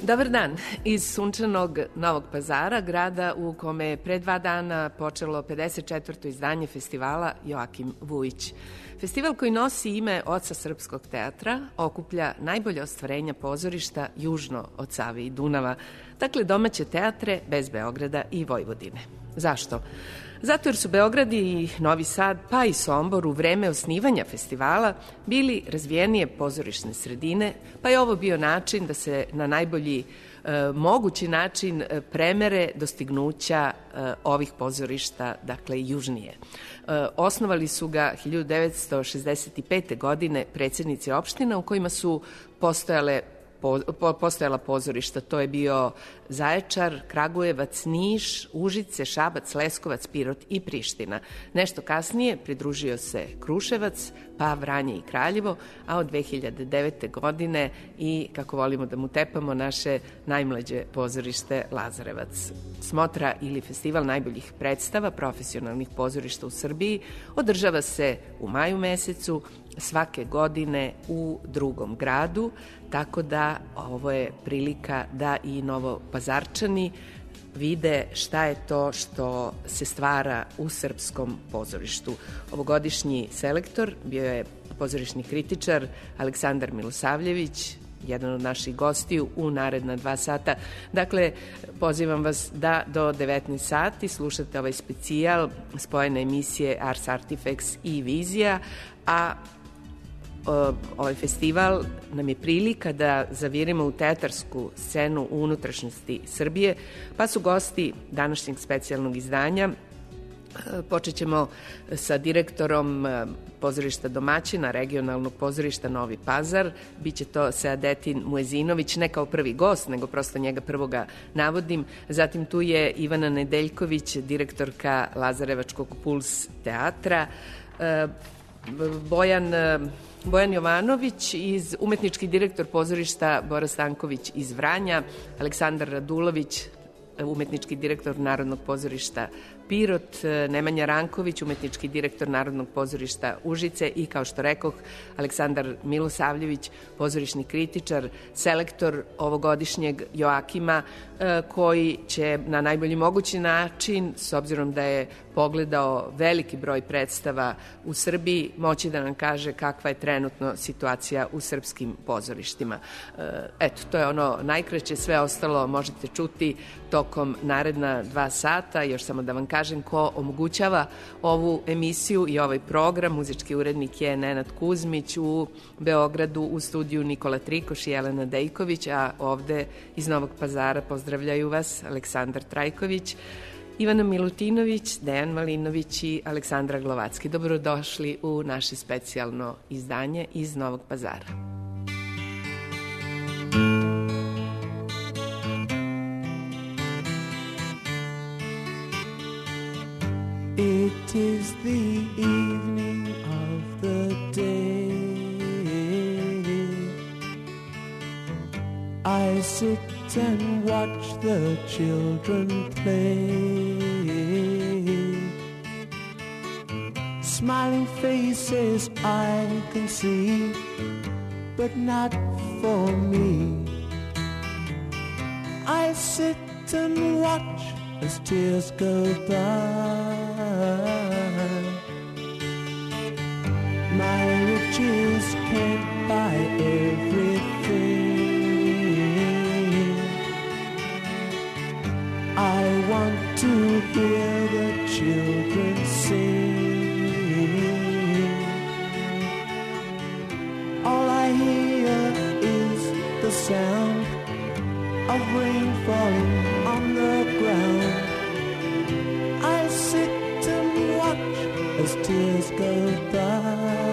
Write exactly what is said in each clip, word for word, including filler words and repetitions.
Dobar dan iz sunčanog Novog Pazara, grada u kome je pre dva dana počelo pedeset četvrto izdanje festivala Joakim Vujić. Festival koji nosi ime Oca srpskog teatra okuplja najbolje ostvarenja pozorišta južno od Save i Dunava, dakle domaće teatre bez Beograda i Vojvodine. Zašto? Zato jer su Beograd i Novi Sad, pa i Sombor u vreme osnivanja festivala bili razvijenije pozorišne sredine, pa je ovo bio način da se na najbolji e, mogući način premere dostignuća e, ovih pozorišta, dakle južnije. E, osnovali su ga hiljadu devetsto šezdeset pete. godine predsednici opština u kojima su postojale postojala pozorišta. To je bio Zaječar, Kragujevac, Niš, Užice, Šabac, Leskovac, Pirot i Priština. Nešto kasnije pridružio se Kruševac, pa Vranje i Kraljevo, a od dve hiljade devete. godine i, kako volimo da mu tepamo, naše najmlađe pozorište Lazarevac. Smotra ili festival najboljih predstava profesionalnih pozorišta u Srbiji održava se u maju mesecu svake godine u drugom gradu, tako da ovo je prilika da i Novopazarčani vide šta je to što se stvara u srpskom pozorištu. Ovogodišnji selektor bio je pozorišni kritičar Aleksandar Milosavljević, jedan od naših gostiju u naredna dva sata. Dakle, pozivam vas da do devetnaest sati slušate ovaj specijal spojene emisije Ars Artifex i Vizija, a ovaj festival nam je prilika da zavirimo u teatarsku scenu u unutrašnjosti Srbije, pa su gosti današnjeg specijalnog izdanja. Počet ćemo sa direktorom pozorišta domaćina, regionalnog pozorišta Novi Pazar. Biće to Seadetin Muezinović, ne kao prvi gost, nego prosto njega prvoga navodim. Zatim tu je Ivana Nedeljković, direktorka Lazarevačkog Puls teatra, Bojan Bojan Jovanović, iz umetnički direktor pozorišta Bora Stanković iz Vranja, Aleksandar Radulović, umetnički direktor Narodnog pozorišta Pirot, Nemanja Ranković, umetnički direktor Narodnog pozorišta Užice i, kao što rekoh, Aleksandar Milosavljević, pozorišni kritičar, selektor ovogodišnjeg Joakima, koji će na najbolji mogući način, s obzirom da je pogledao veliki broj predstava u Srbiji, moći da nam kaže kakva je trenutno situacija u srpskim pozorištima. Eto, to je ono najkraće, sve ostalo možete čuti tokom naredna dva sata. Još samo da vam kažem ko omogućava ovu emisiju i ovaj program. Muzički urednik je Nenad Kuzmić, u Beogradu u studiju Nikola Trikoš i Jelena Dejković, a ovde iz Novog Pazara pozdravljaju vas Aleksandar Trajković, Ivana Milutinović, Dejan Malinović i Aleksandra Glovacki. Dobrodošli u naše specijalno izdanje iz Novog Pazara. It is the evening of the day. I sit and watch the children play. Smiling faces I can see, but not for me. I sit and watch as tears go by. My riches can't buy everything. I want to hear the children sing. All I hear is the sound of rain falling on the ground. I sit and watch as tears go by.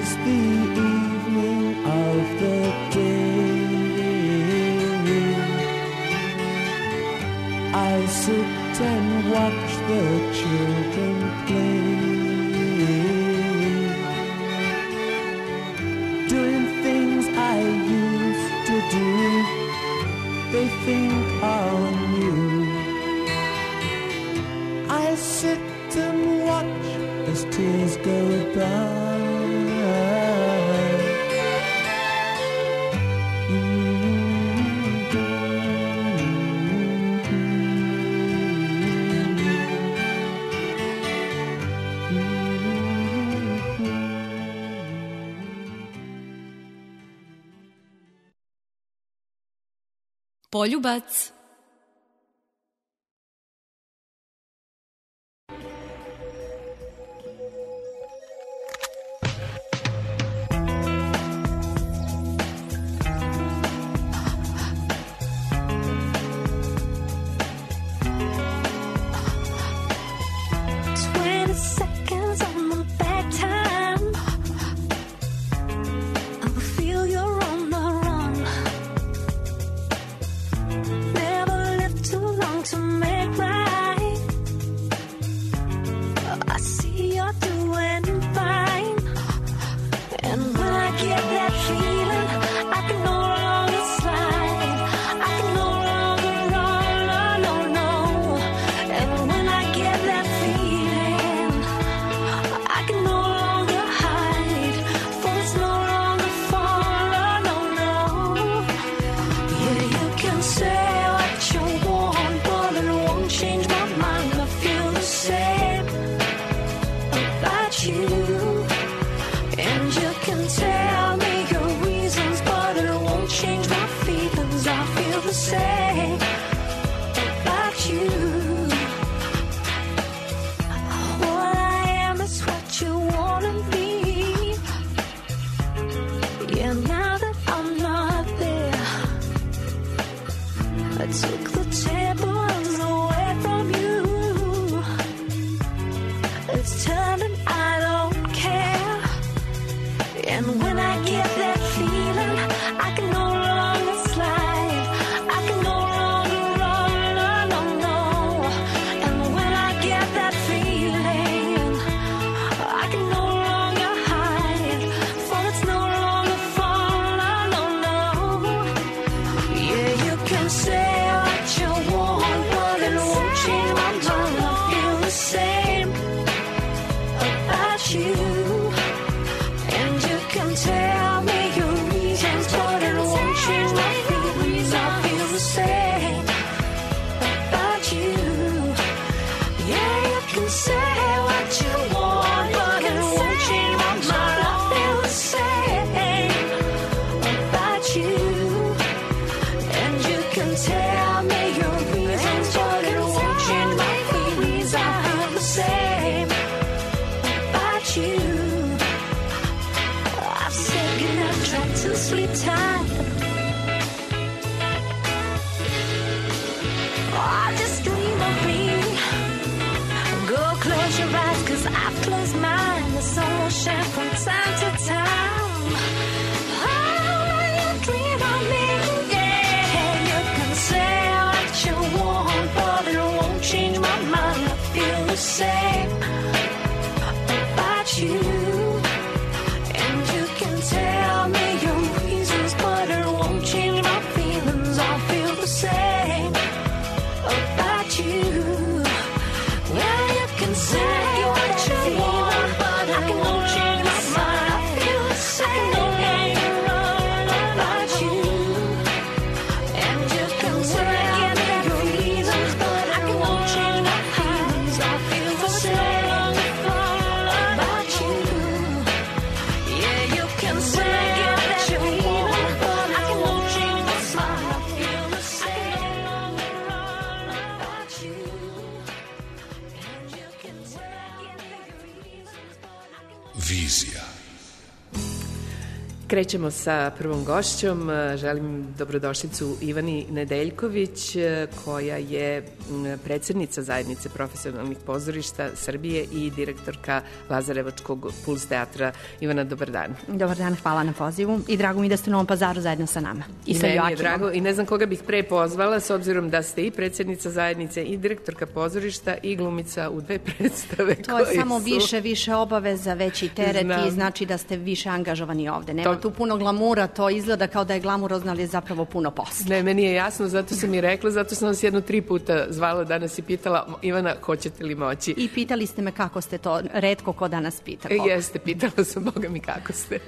it's the evening of the day. I sit and watch the children play, doing things I used to do. They think are new. I sit and watch as tears go by. Poljubac. Say Krećemo sa prvom gošćom. Želim dobrodošlicu Ivani Nedeljković, koja je predsednica Zajednice profesionalnih pozorišta Srbije i direktorka Lazarevačkog Puls teatra. Ivana, dobar dan. Dobar dan, hvala na pozivu i drago mi da ste u Novom Pazaru zajedno sa nama. I, I sa meni je drago i ne znam koga bih pre pozvala, s obzirom da ste i predsednica Zajednice i direktorka pozorišta i glumica u dve predstave. To je samo su... više, više obaveza, veći teret. Znam. I znači da ste više angažovani ovde. Nema to... tu puno glamura, to izgleda kao da je glamurozno, ali je zapravo puno posla. Ne, meni je jasno, zato sam i rekla, zato sam vas jedno tri puta zvala danas i pitala, Ivana, hoćete li moći? I pitali ste me kako ste to, retko ko danas pita. Koga. Jeste, pitala sam, Boga mi kako ste.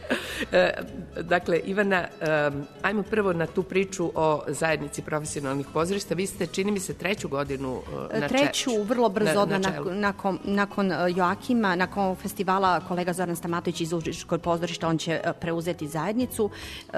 Dakle, Ivana, ajmo prvo na tu priču o Zajednici profesionalnih pozorišta. Vi ste, čini mi se, treću godinu na čelu. Treću, vrlo brzo, na, na nakon, nakon Joakima, nakon festivala kolega Zoran Stamatović iz Užičkog pozorišta, on će preuzeti Zajednicu e,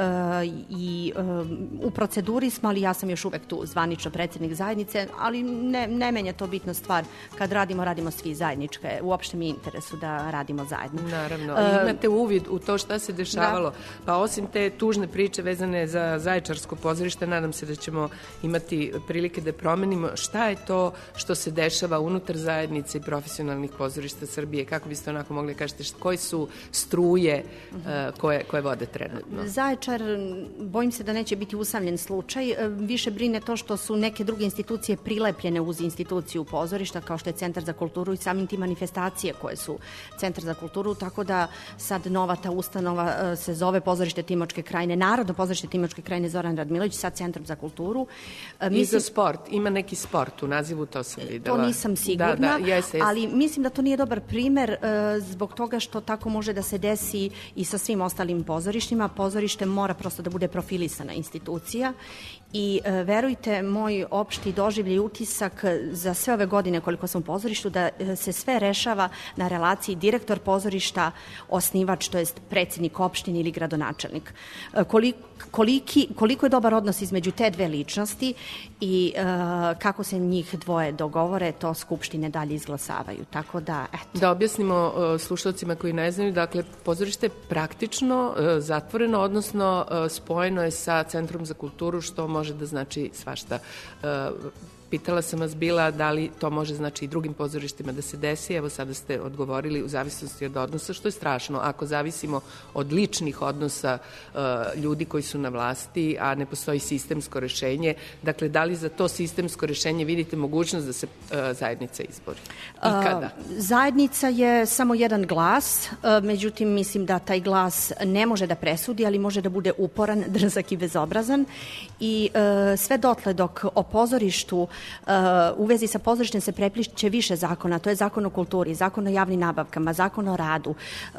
i e, u proceduri smo, ali ja sam još uvek tu zvanično predsjednik Zajednice, ali ne, ne menja to bitno stvar. Kad radimo, radimo svi zajedničke. Uopšte mi je interesu da radimo zajedno. Naravno. E, imate uvid u to šta se dešavalo. Da. Pa osim te tužne priče vezane za Zaječarsko pozorište, nadam se da ćemo imati prilike da promenimo. Šta je to što se dešava unutar Zajednice i profesionalnih pozorišta Srbije? Kako biste onako mogli kažete, koji su struje uh, koje, koje vode trenutno? Zaječar, bojim se da neće biti usamljen slučaj. Više brine to što su neke druge institucije prilepljene uz instituciju pozorišta, kao što je Centar za kulturu i samim tim manifestacije koje su Centar za kulturu, tako da sad nova ta ustanova se zove Pozorište Timočke krajine, Narodno pozorište Timočke krajine Zoran Radmilović sa Centrom za kulturu. Mislim, I za sport. Ima neki sport u nazivu, to sam videla. To nisam sigurna, da, da, jeste, jeste. Ali mislim da to nije dobar primer zbog toga što tako može da se desi i sa svim ostalim pozorištima. Pozorište mora prosto da bude profilisana institucija i e, verujte, moj opšti doživljaj i utisak za sve ove godine koliko sam u pozorištu, da se sve rešava na relaciji direktor pozorišta, osnivač, to jest predsjednik opštine ili gradonačelnik. E, koliko, koliki, koliko je dobar odnos između te dve ličnosti i e, kako se njih dvoje dogovore, to skupštine dalje izglasavaju. Tako da, eto. Da objasnimo uh, slušalcima koji ne znaju, dakle, pozorište je praktično uh, zatvoreno, odnosno uh, spojeno je sa Centrom za kulturu, što može da znači svašta. Uh, Pitala sam vas bila da li to može znači i drugim pozorištima da se desi, evo sada ste odgovorili u zavisnosti od odnosa, što je strašno. Ako zavisimo od ličnih odnosa uh, ljudi koji su na vlasti, a ne postoji sistemsko rešenje, dakle, da li za to sistemsko rešenje vidite mogućnost da se uh, zajednica izbori? I kada? Uh, zajednica je samo jedan glas, uh, međutim, mislim da taj glas ne može da presudi, ali može da bude uporan, drzak i bezobrazan i uh, sve dotle dok o pozorištu Uh, u vezi sa pozorištem se prepliče više zakona, to je zakon o kulturi, zakon o javnim nabavkama, zakon o radu, uh,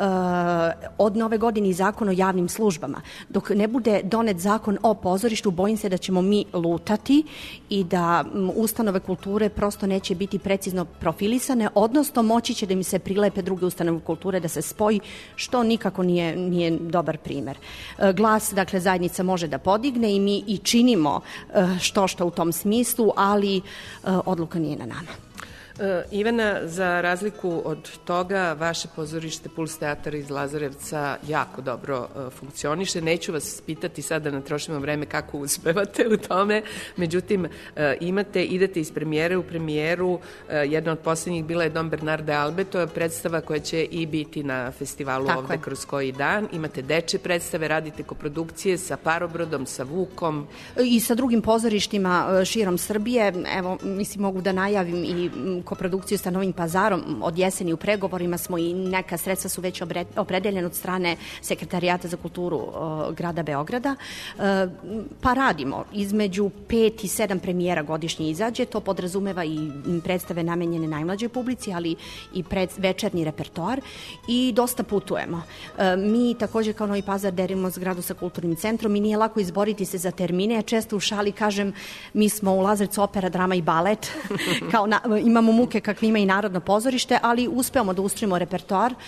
od nove godine i zakon o javnim službama. Dok ne bude donet zakon o pozorištu, bojim se da ćemo mi lutati i da m, ustanove kulture prosto neće biti precizno profilisane, odnosno moći će da im se prilepe druge ustanove kulture, da se spoji, što nikako nije, nije dobar primer. Uh, glas, dakle, zajednica može da podigne i mi i činimo uh, što što u tom smislu, ali odluka nije na nama. Ivana, za razliku od toga, vaše pozorište Puls teatar iz Lazarevca jako dobro funkcioniše. Neću vas pitati sada, ne trošimo vreme kako uspevate u tome, međutim, imate, idete iz premijere u premijeru, jedna od posljednjih bila je Dom Bernarda Albe, to je predstava koja će i biti na festivalu Tako ovde je. kroz koji dan. Imate deče predstave, radite koprodukcije sa Parobrodom, sa Vukom. I sa drugim pozorištima širom Srbije. Evo, mislim, mogu da najavim i koprodukciju sa Novim Pazarom. Od jeseni u pregovorima smo i neka sredstva su već opredeljene od strane Sekretarijata za kulturu uh, grada Beograda. Uh, pa radimo. Između pet i sedam premijera godišnje izađe. To podrazumeva i predstave namenjene najmlađoj publici, ali i pred, večernji repertoar i dosta putujemo. Uh, mi također kao Novi Pazar delimo zgradu sa kulturnim centrom i nije lako izboriti se za termine. Ja često u šali kažem, mi smo u Lazarevcu opera, drama i balet. kao na, imamo muke kakve ima i Narodno pozorište, ali uspevamo da ustrojimo repertoar.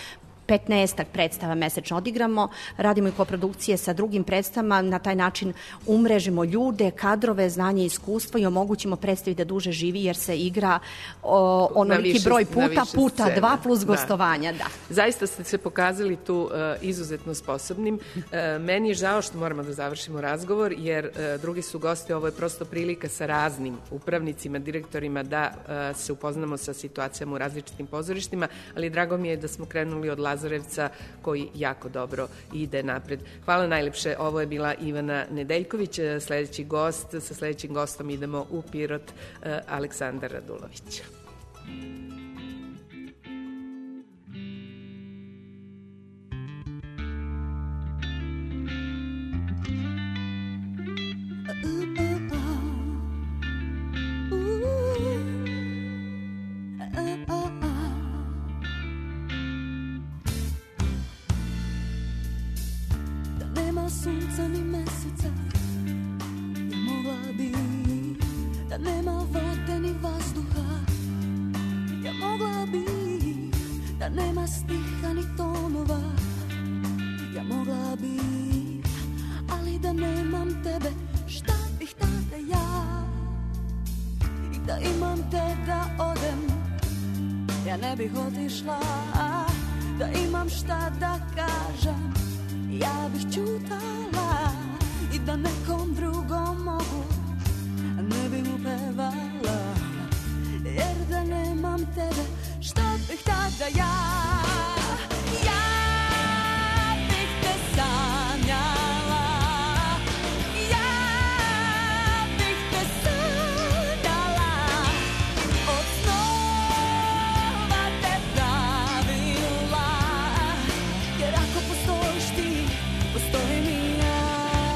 petnaestak predstava mesečno odigramo, radimo i koprodukcije sa drugim predstavama, na taj način umrežimo ljude, kadrove, znanje i iskustvo i omogućimo predstavi da duže živi jer se igra o, onoliki broj puta, puta scene. Dva plus gostovanja. Da. Da. Zaista ste se pokazali tu uh, izuzetno sposobnim. Uh, meni je žao što moramo da završimo razgovor jer uh, drugi su gosti, ovo je prosto prilika sa raznim upravnicima, direktorima da uh, se upoznamo sa situacijama u različitim pozorištima, ali drago mi je da smo krenuli od Lazarevca koji jako dobro ide napred. Hvala najlepše, ovo je bila Ivana Nedeljković, sledeći gost, sa sledećim gostom idemo u Pirot, Aleksandar Radulović. Sunca ni meseca, ja mogla bi da nema vode ni vazduha, ja mogla bi da nema stiha ni tonova, ja mogla bi, ali da nemam tebe, šta bih tada ja, i da imam te da odem, ja ne bih otišla, da imam šta da kažem, ja bih čutala i da nekom drugom mogu, ne bih mu pevala, jer da nemam tebe, šta bih tada ja, ja bih te sanjala, ja bih te sanjala, od snova te pravila, jer ako postojiš ti, postojim i ja.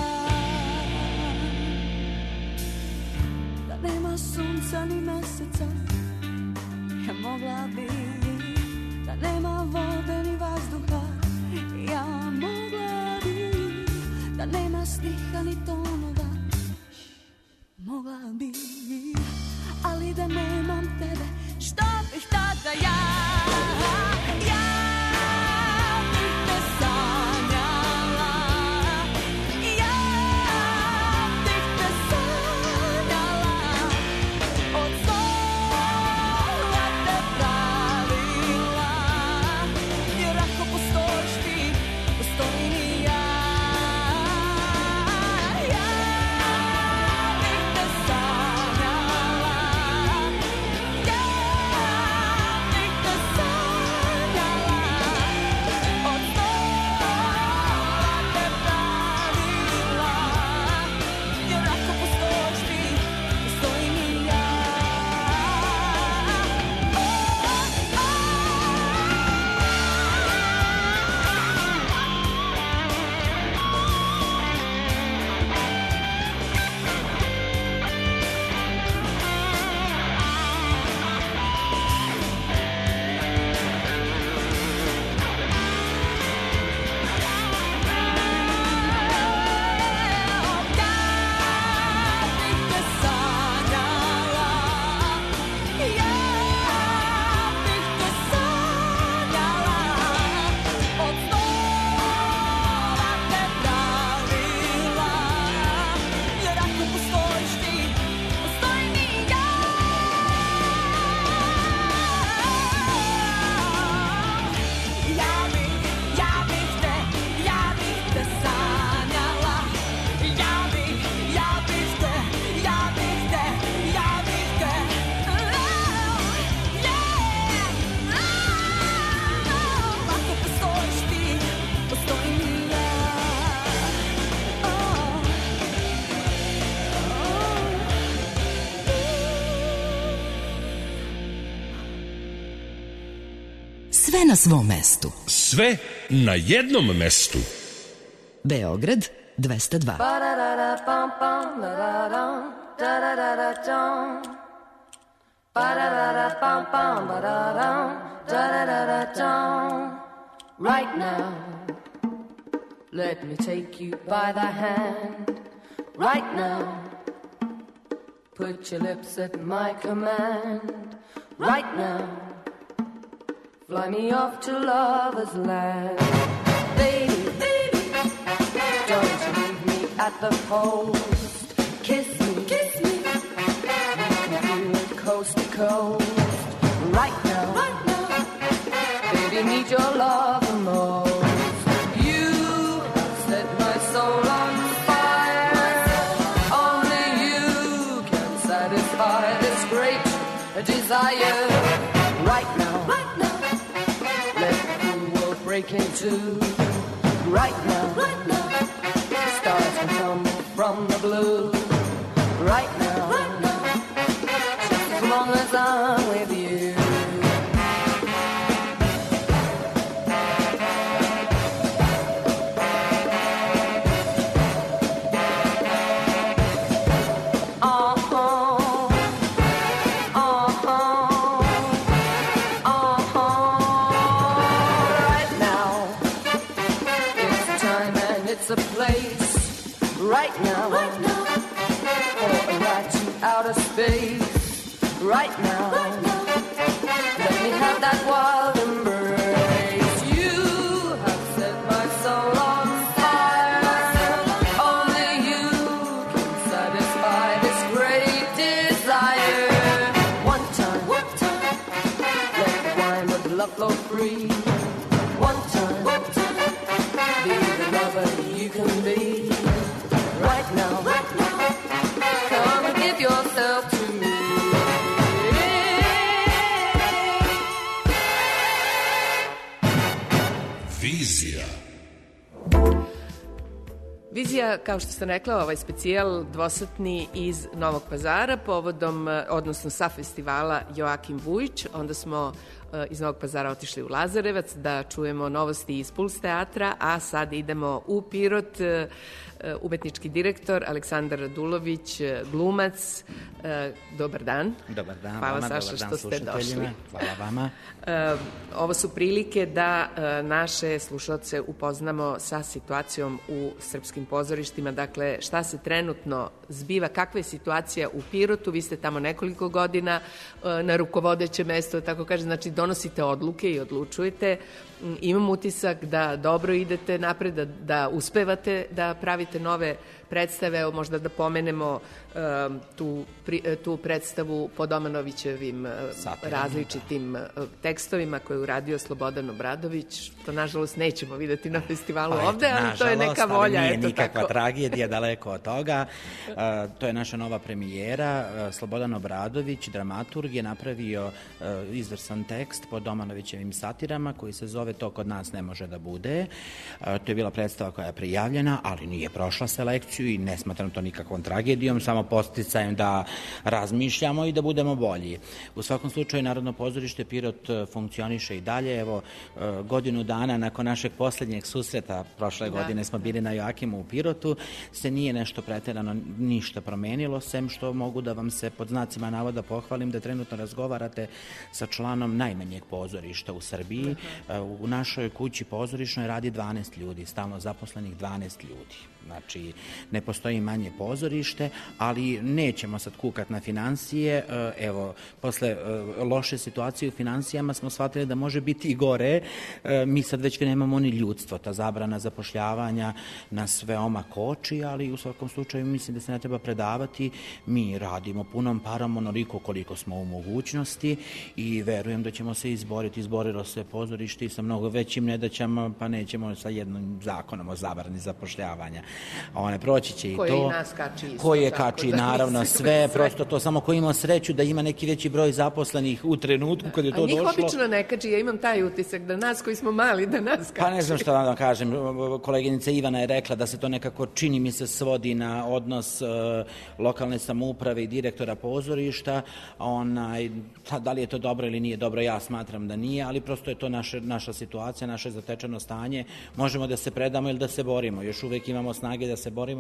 Da nema sunca ni meseca, ja mogla bi, da nema vode ni vazduha, ja mogla bi, da nema stiha ni tonova, mogla bi, ali da nemam tebe, šta bih tada ja, ja bih te sanjala, ja bih te sanjala, od snova te pravila, jer ako postojiš ti, postojim i ja, ja bih te sanjala, ja bih te sanjala, od snova te pravila, jer ako postojiš ti, postojim i ja. Sve na svom mestu. Sve na jednom mestu. Beograd dvesta dva. Right now, let me take you by the hand. Right now, put your lips at my command. Right now, Fly me off to lover's land. Baby, baby, don't you leave me at the post. Kiss me, kiss me, you can feel it coast to coast. Right now, right now, baby, need your love the most. You have set my soul on fire. Only you can satisfy this great desire. Right now, right now, let the world break in two. Right now, right now, stars can tumble from the blue. Right now, right now, just as long as I'm with you. A place right now, right now, for a ride to outer space. Right now, right now, let me have that wild embrace. You have set my soul on fire. Only you can satisfy this great desire. One time, one time, let the wine of love flow free. One time, one time, be the lover you can be. Right now, right now, come and give yourself to me. Vizija. Vizija, kao što sam rekla, ovaj specijal dvosatni iz Novog Pazara povodom, odnosno sa festivala Joakim Vujić. Onda smo iz Novog Pazara otišli u Lazarevac da čujemo novosti iz Puls teatra, a sad idemo u Pirot. Umetnički direktor Aleksandar Radulović, glumac. Dobar dan. Dobar dan. Hvala vama, Saša dobar dan, što ste došli. Hvala vama. Ovo su prilike da naše slušalce upoznamo sa situacijom u srpskim pozorištima. Dakle, šta se trenutno zbiva, kakva je situacija u Pirotu. Vi ste tamo nekoliko godina na rukovodeće mesto, tako kaže, znači donosite odluke i odlučujete. Imam utisak da dobro idete napred, da, da uspevate da pravite nove predstave. Evo, možda da pomenemo um, tu, pri, tu predstavu po Domanovićevim uh, različitim uh, tekstovima koje je uradio Slobodan Obradović. To, nažalost, nećemo videti na festivalu pa, ovde, ali to je neka volja. Ali nije eto, nikakva tako. tragedija, daleko od toga. Uh, to je naša nova premijera. Uh, Slobodan Obradović, dramaturg, je napravio uh, izvrsan tekst po Domanovićevim satirama koji se zove To kod nas ne može da bude. Uh, to je bila predstava koja je prijavljena, ali nije prošla selekciju i ne smatram to nikakvom tragedijom, samo posticajem da razmišljamo i da budemo bolji. U svakom slučaju, Narodno pozorište Pirot funkcioniše i dalje. Evo, godinu dana nakon našeg poslednjeg susreta, prošle da. godine smo bili na Joakimu u Pirotu, se nije nešto preterano ništa promenilo, sem što mogu da vam se pod znacima navoda pohvalim da trenutno razgovarate sa članom najmanjeg pozorišta u Srbiji. U našoj kući pozorišnoj radi dvanaest ljudi, stalno zaposlenih dvanaest ljudi. Znači, ne postoji manje pozorište, ali nećemo sad kukat na financije. Evo, posle loše situacije u financijama smo shvatili da može biti i gore. Mi sad već nemamo ni ljudstvo. Ta zabrana zapošljavanja nas veoma koči, ali u svakom slučaju mislim da se ne treba predavati. Mi radimo punom parom onoliko koliko smo u mogućnosti i verujem da ćemo se izboriti. Izborilo se pozorište i sa mnogo većim nedaćama, pa nećemo sa jednim zakonom o zabrani zapošljavanja. One proći će i koje to. Koje i nas kači isto. Koje kači, da naravno, sve, prosto to samo ko ima sreću da ima neki veći broj zaposlenih u trenutku kad je to došlo. A njih obično ne kači, ja imam taj utisak da nas koji smo mali, da nas kači. Pa ne znam šta da kažem, koleginica Ivana je rekla da se to nekako čini mi se svodi na odnos uh, lokalne samouprave i direktora pozorišta. Onaj, da li je to dobro ili nije dobro, ja smatram da nije, ali prosto je to naše, naša situacija, naše zatečeno stanje. Možemo da se predamo ili da se borimo. Još uvek imamo snage da se borimo,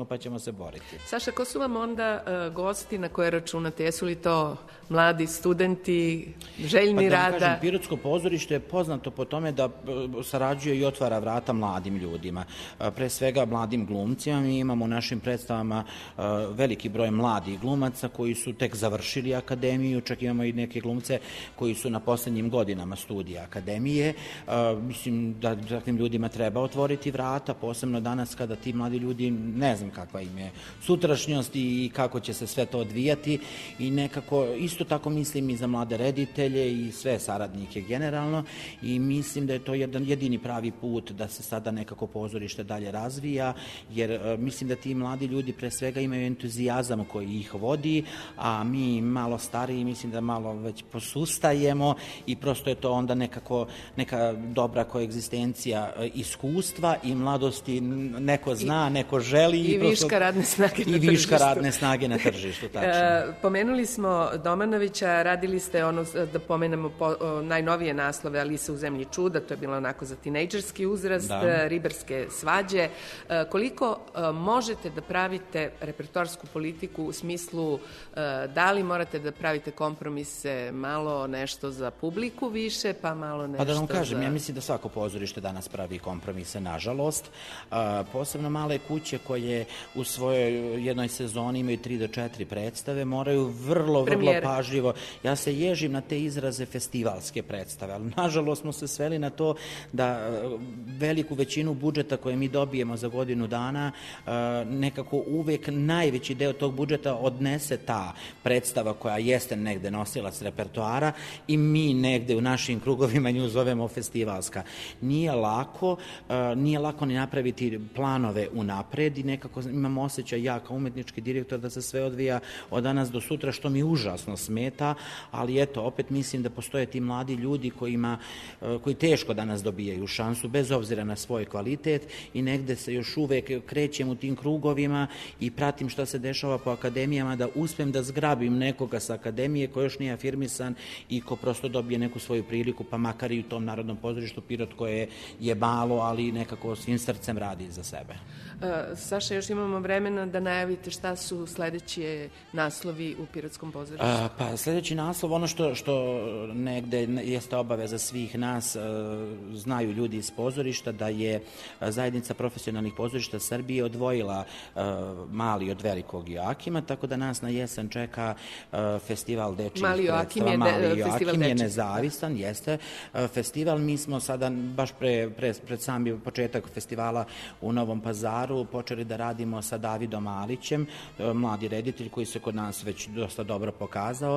pa ćemo se boriti. Saša, ko su vam onda uh, gosti na koje računate? Jesu li to mladi studenti, željni pa da rada? Kažem, Pirotsko pozorište je poznato po tome da sarađuje i otvara vrata mladim ljudima. Pre svega mladim glumcima. Mi imamo u našim predstavama uh, veliki broj mladih glumaca koji su tek završili akademiju, čak imamo i neke glumce koji su na poslednjim godinama studija akademije. Uh, mislim da takvim ljudima treba otvoriti vrata, posebno danas kada ti mladi ljudi, ne znam kakva im je sutrašnjost i kako će se sve to odvijati i nekako, isto tako mislim i za mlade reditelje i sve saradnike generalno i mislim da je to jedan jedini pravi put da se sada nekako pozorište dalje razvija, jer uh, mislim da ti mladi ljudi pre svega imaju entuzijazam koji ih vodi, a mi malo stariji mislim da malo već posustajemo i prosto je to onda nekako neka dobra koegzistencija iskustva i mladosti, neko zna, I, neko želi. I, i prosto, viška radne snage na tržištu. I viška radne snage na tržištu, tačno. E, pomenuli smo Domanovića, radili ste ono, da pomenemo po, o, najnovije naslove Alisa u zemlji čuda, to je bilo onako za tinejdžerski uzrast, da. Ribarske svađe. E, koliko e, možete da pravite repertoarsku politiku u smislu e, da li morate da pravite kompromise, malo nešto za publiku više, pa malo nešto za... Pa da vam kažem, za... ja mislim da svako pozorište danas pravi kompromise, nažalost. A, posebno male kuće koje u svojoj jednoj sezoni imaju tri do četiri predstave, moraju vrlo, Premijere. vrlo pažljivo. Ja se ježim na te izraze festivalske predstave, ali nažalost smo se sveli na to da veliku većinu budžeta koje mi dobijemo za godinu dana, nekako uvek najveći deo tog budžeta odnese ta predstava koja jeste negde nosilac repertoara i mi negde u našim krugovima nju zovemo festivalska. Nije lako, nije lako ni napraviti planove unapred i nekako imam osjećaj ja kao umetnički direktor da se sve odvija od danas do sutra, što mi užasno smeta, ali eto, opet mislim da postoje ti mladi ljudi kojima, koji teško danas dobijaju šansu, bez obzira na svoj kvalitet i negde se još uvek krećem u tim krugovima i pratim šta se dešava po akademijama, da uspem da zgrabim nekoga sa akademije ko još nije afirmisan i ko prosto dobije neku svoju priliku, pa makar i u tom Narodnom pozorištu Pirot koje je malo, ali nekako svim srcem radi za sebe. Uh, Saša, još imamo vremena da najavite šta su sledeći naslovi u Pirotskom pozorištu. Uh, pa sledeći naslov, ono što, što negde jeste obaveza svih nas, uh, znaju ljudi iz pozorišta, da je zajednica profesionalnih pozorišta Srbije odvojila uh, mali od velikog Joakima, tako da nas na jesen čeka uh, festival dečijih mali predstava. Je mali de, Joakim je nezavistan, jeste uh, festival. Mi smo sada, baš pre, pre, pred sami početak festivala u Novom Pazaru, počeli da radimo sa Davidom Alićem, mladi reditelj koji se kod nas već dosta dobro pokazao.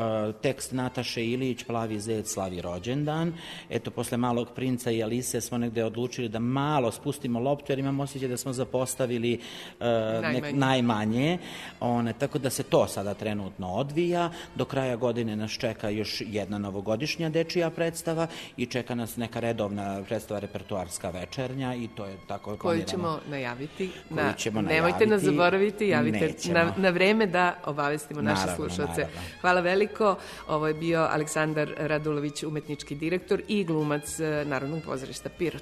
Tekst Nataše Ilić, Plavi zec slavi rođendan. Eto, posle Malog princa i Alise smo negde odlučili da malo spustimo loptu, jer imam osjećaj da smo zapostavili uh, najmanje. Nek, najmanje. One, tako da se to sada trenutno odvija. Do kraja godine nas čeka još jedna novogodišnja dečija predstava i čeka nas neka redovna predstava repertoarska večernja i to je tako koju planirano. Ćemo najaviti. Na, ćemo nemojte najaviti. nas zaboraviti, javite na, na vreme da obavestimo naše naravno, slušalce. Naravno. Hvala veliko. Ovo je bio Aleksandar Radulović, umetnički direktor i glumac Narodnog pozorišta Pirot.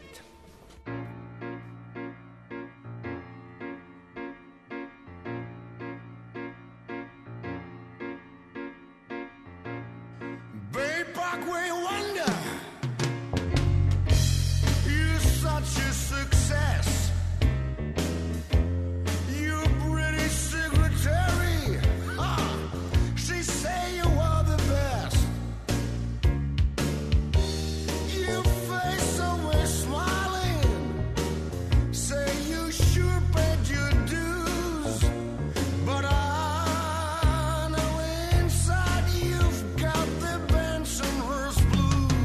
Blues.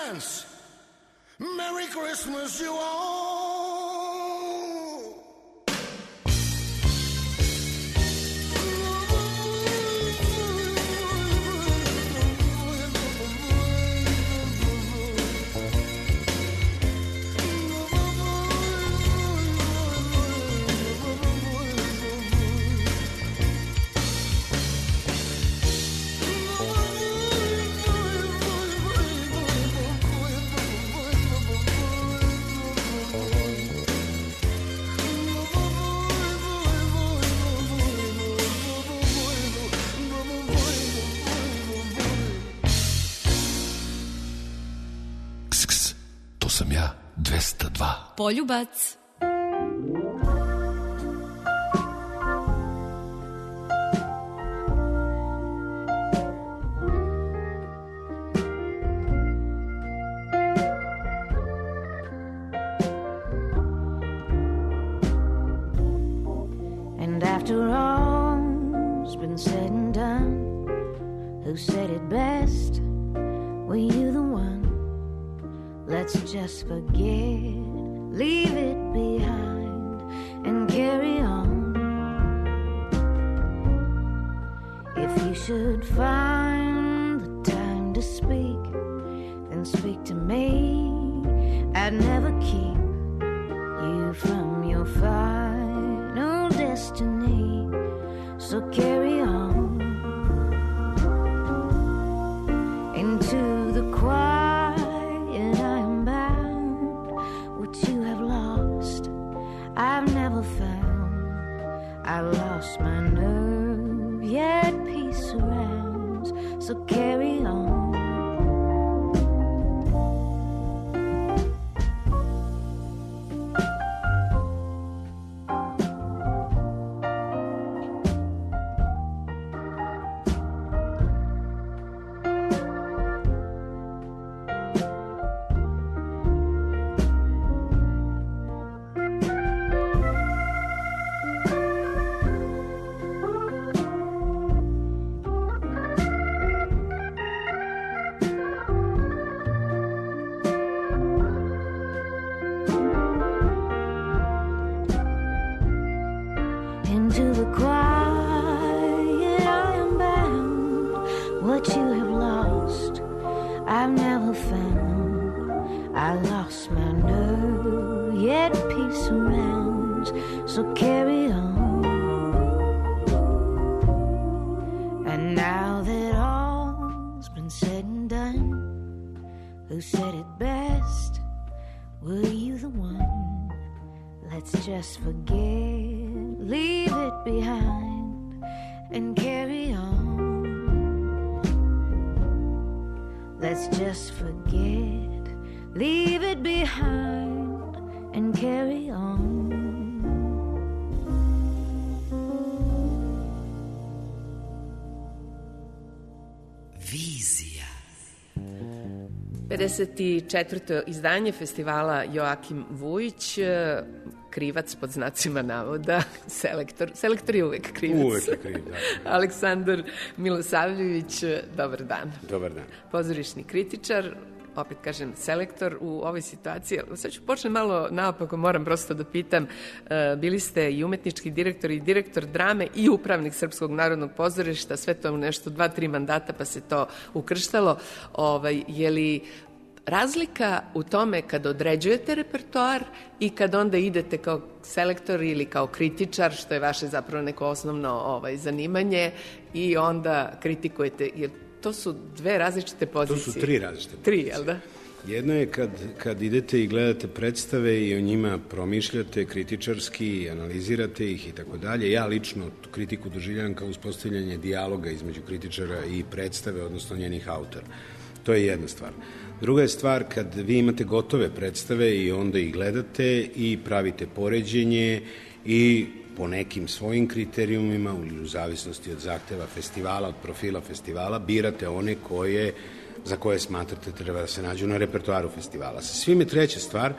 dance. Merry Christmas, you all. Sam ja dvesta dva. Poljubac. And after all's been said and done, who said it best? Were you the one? Let's just forget, leave it behind, and carry on. If you should find the time to speak, then speak to me. I'd never keep you from your final destiny, so carry on into the quiet. I've never found, I lost my nerve, yet peace surrounds, so carry on. pedeset četvrto izdanje festivala Joakim Vujić, krivac pod znacima navoda, selektor, selektor je uvek krivac. Uvek je kriv, da. Aleksandar Milosavljević, dobar dan. Dobar dan. Pozorišni kritičar, opet kažem, selektor u ovoj situaciji. Sad ću početi malo naopako, moram prosto da pitam, bili ste i umetnički direktor i direktor drame i upravnik Srpskog narodnog pozorišta, sve to u nešto dva, tri mandata pa se to ukrštalo. Ovaj, je li razlika u tome kad određujete repertoar i kad onda idete kao selektor ili kao kritičar, što je vaše zapravo neko osnovno ovaj, zanimanje, i onda kritikujete, jer to su dve različite pozicije. To su tri različite pozicije. Tri, jel da? Jedno je kad, kad idete i gledate predstave i o njima promišljate kritičarski, analizirate ih i tako dalje. Ja lično tu kritiku doživljavam kao uspostavljanje dijaloga između kritičara i predstave, odnosno njenih autora. To je jedna stvar. Druga je stvar kad vi imate gotove predstave i onda ih gledate i pravite poređenje i po nekim svojim kriterijumima ili u zavisnosti od zahteva festivala, od profila festivala, birate one koje, za koje smatrate treba da se nađu na repertoaru festivala. Sa svim je treća stvar,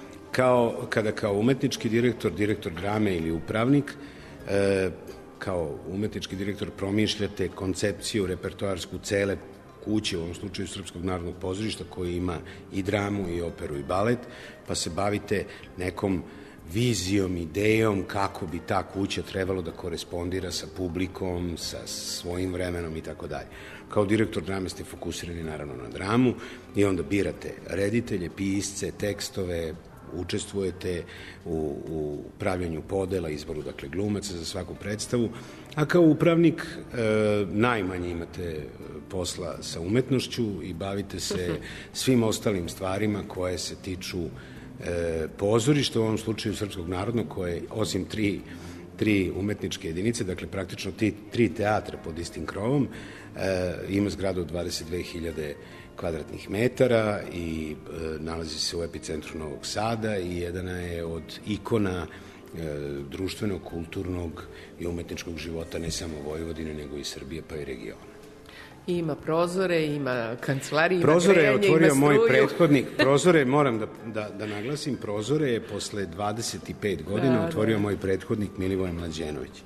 kao, kada kao umetnički direktor, direktor drame ili upravnik, e, kao umetnički direktor promišljate koncepciju repertoarsku cele kuće, u ovom slučaju Srpskog narodnog pozorišta, koji ima i dramu, i operu, i balet, pa se bavite nekom vizijom, idejom kako bi ta kuća trebalo da korespondira sa publikom, sa svojim vremenom i tako dalje. Kao direktor drame ste fokusirani naravno na dramu i onda birate reditelje, pisce, tekstove, učestvujete u, u pravljanju podela, izboru dakle glumaca za svaku predstavu, a kao upravnik e, najmanje imate posla sa umetnošću i bavite se svim ostalim stvarima koje se tiču e, pozorišta, u ovom slučaju Srpskog narodnog, koje osim tri, tri umetničke jedinice, dakle praktično ti, tri teatra pod istim krovom, e, ima zgradu od dvadeset dve hiljade kvadratnih metara i e, nalazi se u epicentru Novog Sada i jedana je od ikona e, društvenog, kulturnog i umetničkog života ne samo Vojvodine, nego i Srbije, pa i regiona. Ima prozore, ima kancelarije, ima prozore grejanje, je otvorio ima struju. moj prethodnik. Prozore, moram da, da, da naglasim, prozore je posle dvadeset pet godina da, otvorio da. moj prethodnik Milivoje Mlađenović.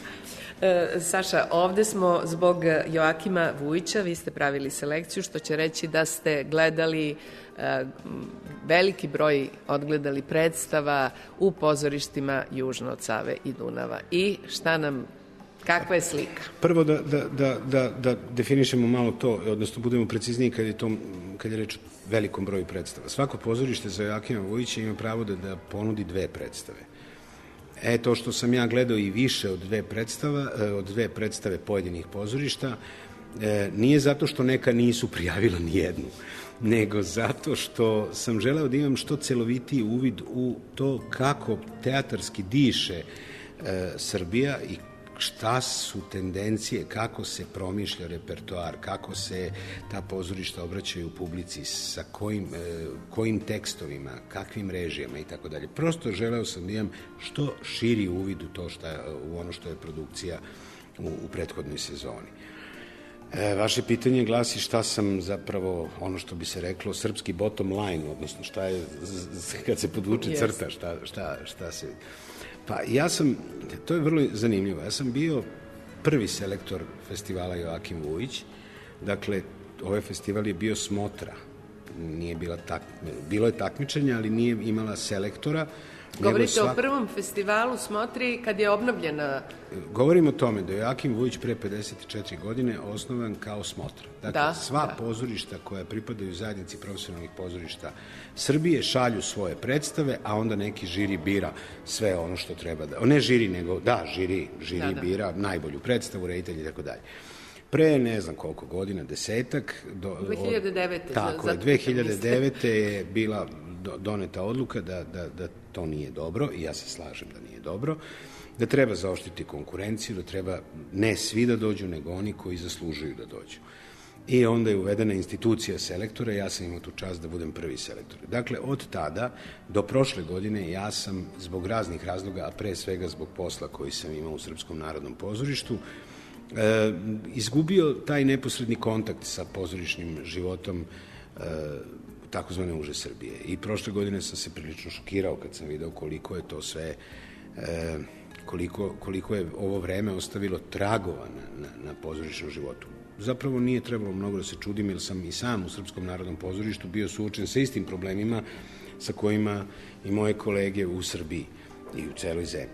E, Saša, ovde smo zbog Joakima Vujića, vi ste pravili selekciju, što će reći da ste gledali e, veliki broj odgledali predstava u pozorištima južno od Save i Dunava. I šta nam, kakva je slika? Prvo da, da, da, da, da definišemo malo to, odnosno budemo precizniji kad je, to, kad je reč o velikom broju predstava. Svako pozorište za Joakima Vujića ima pravo da, da ponudi dve predstave. E, to što sam ja gledao i više od dve predstava, od dve predstave pojedinih pozorišta, e, nije zato što neka nisu prijavila ni jednu, nego zato što sam želeo da imam što celovitiji uvid u to kako teatarski diše e, Srbija i šta su tendencije, kako se promišlja repertoar, kako se ta pozorišta obraćaju publici, sa kojim, e, kojim tekstovima, kakvim režijama i tako dalje. Prosto želeo sam da imam što širi uvid u to šta, u ono što je produkcija u, u prethodnoj sezoni. E, vaše pitanje glasi šta sam zapravo, ono što bi se reklo, srpski bottom line, odnosno šta je, kad se podvuče crta, šta, šta, šta se... Pa ja sam, to je vrlo zanimljivo, ja sam bio prvi selektor festivala Joakim Vujić, dakle, ovaj festival je bio smotra, nije bila tak, bilo je takmičenja, ali nije imala selektora. Govorite svak... o prvom festivalu Smotri kad je obnovljena... Govorim o tome da je Joakim Vujić pre pedeset četiri godine osnovan kao smotra. Dakle, da, sva da. pozorišta koja pripadaju zajednici profesionalnih pozorišta Srbije šalju svoje predstave, a onda neki žiri bira sve ono što treba da... Ne žiri, nego da, žiri, žiri da, da. bira najbolju predstavu, reditelj i tako dalje. Pre ne znam koliko godina, desetak... Do, dve hiljade devete. Tako je, dve hiljade devete je bila doneta odluka da, da, da to nije dobro, i ja se slažem da nije dobro, da treba zaoštriti konkurenciju, da treba ne svi da dođu, nego oni koji zaslužuju da dođu. I onda je uvedena institucija selektora, ja sam imao tu čast da budem prvi selektor. Dakle, od tada do prošle godine ja sam zbog raznih razloga, a pre svega zbog posla koji sam imao u Srpskom narodnom pozorištu, e, izgubio taj neposredni kontakt sa pozorišnim životom e, takozvane uže Srbije. I prošle godine sam se prilično šokirao kad sam video koliko je to sve, e, koliko, koliko je ovo vreme ostavilo tragova na, na, na pozorišnom životu. Zapravo nije trebalo mnogo da se čudim, jer sam i sam u Srpskom narodnom pozorištu bio suočen sa istim problemima sa kojima i moje kolege u Srbiji i u celoj zemlji.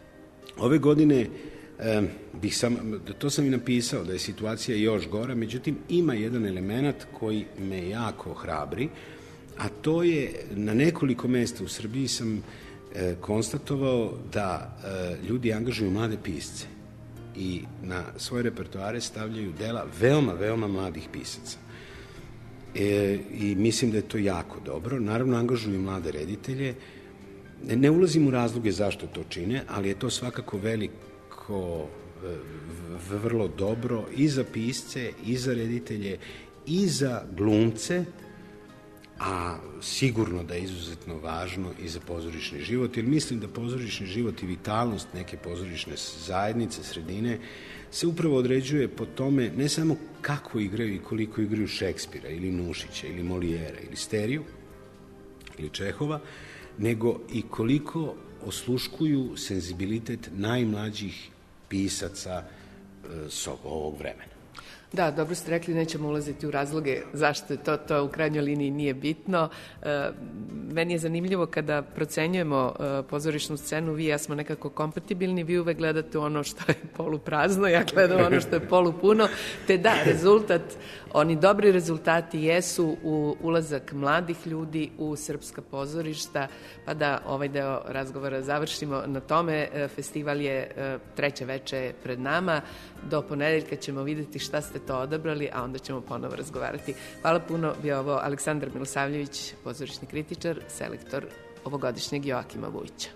Ove godine e, bih sam, to sam i napisao, da je situacija još gora, međutim ima jedan element koji me jako hrabri, a to je na nekoliko mesta u Srbiji sam e, konstatovao da e, ljudi angažuju mlade pisce i na svoje repertoare stavljaju dela veoma, veoma mladih pisaca. E, I mislim da je to jako dobro. Naravno, angažuju mlade reditelje. Ne, ne ulazim u razloge zašto to čine, ali je to svakako veliko, v, vrlo dobro i za pisce, i za reditelje, i za glumce, a sigurno da je izuzetno važno i za pozorišni život, jer mislim da pozorišni život i vitalnost neke pozorišne zajednice, sredine, se upravo određuje po tome ne samo kako igraju i koliko igraju Šekspira ili Nušića ili Molijera ili Steriju ili Čehova, nego i koliko osluškuju senzibilitet najmlađih pisaca s ovog vremena. Da, dobro ste rekli, nećemo ulaziti u razloge zašto je to, to u krajnjoj liniji nije bitno. E, meni je zanimljivo kada procenjujemo e, pozorišnu scenu, vi i ja smo nekako kompatibilni, vi uvek gledate ono što je poluprazno, ja gledam ono što je polupuno, te da, rezultat, oni dobri rezultati jesu u ulazak mladih ljudi u srpska pozorišta, pa da ovaj deo razgovora završimo na tome. E, festival je e, treće veče pred nama, do ponedeljka ćemo videti šta ste to odabrali, a onda ćemo ponovo razgovarati. Hvala puno, bio ovo Aleksandar Milosavljević, pozorišni kritičar, selektor ovogodišnjeg Joakima Vujića.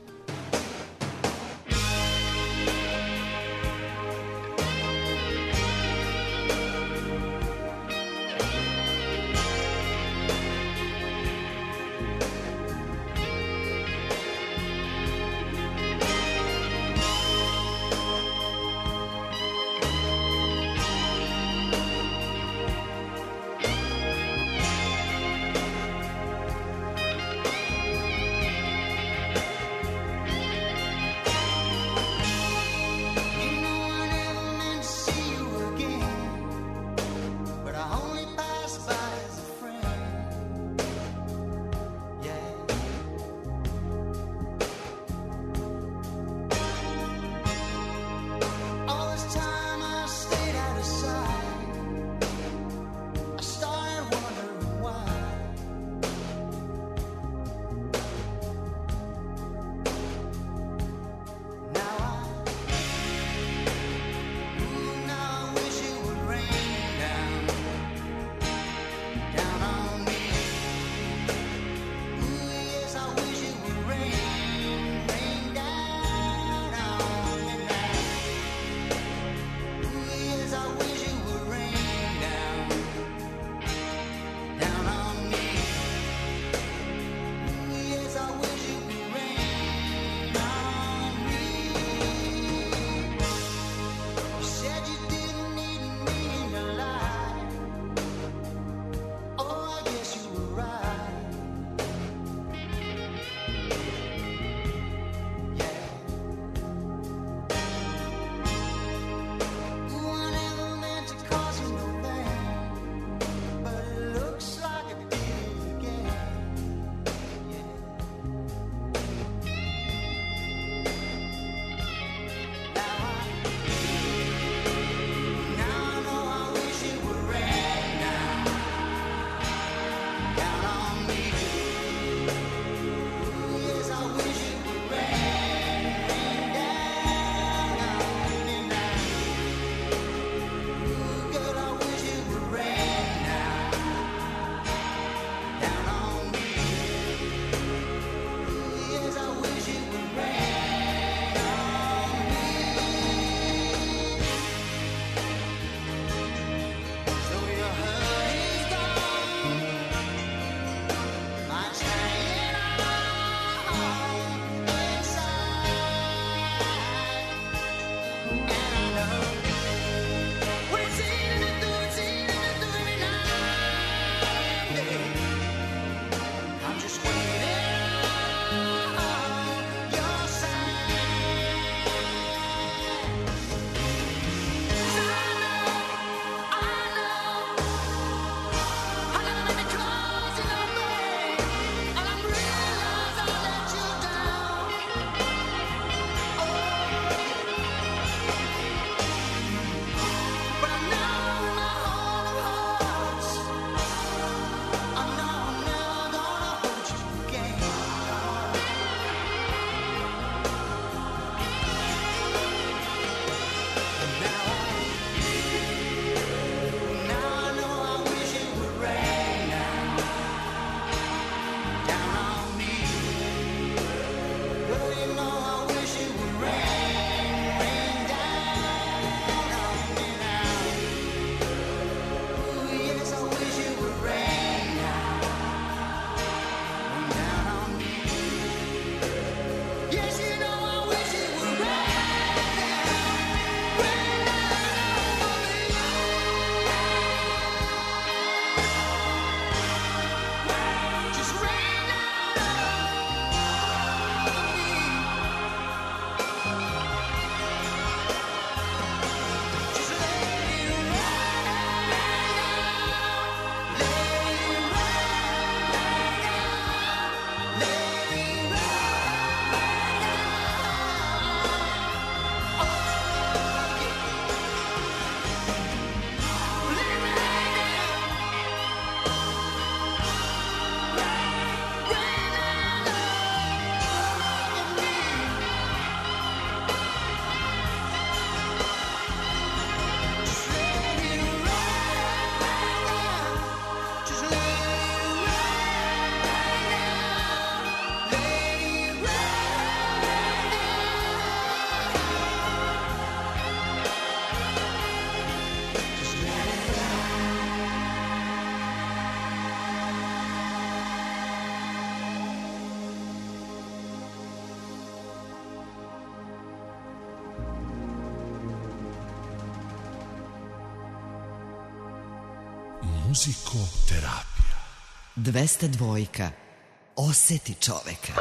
Muzikoterapija. dvesta dvojka. Oseti čoveka.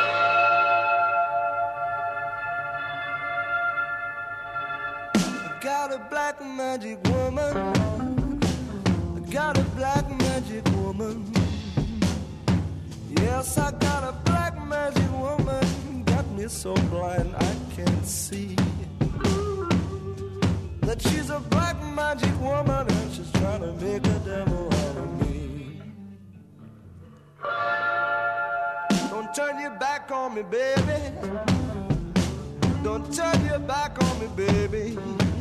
Got a black magic woman. Got a black magic woman. Yes, I got a black magic woman. Got me so blind I can't see that she's a black magic woman and she's trying to make a devil out of me. Don't turn your back on me, baby. Don't turn your back on me, baby.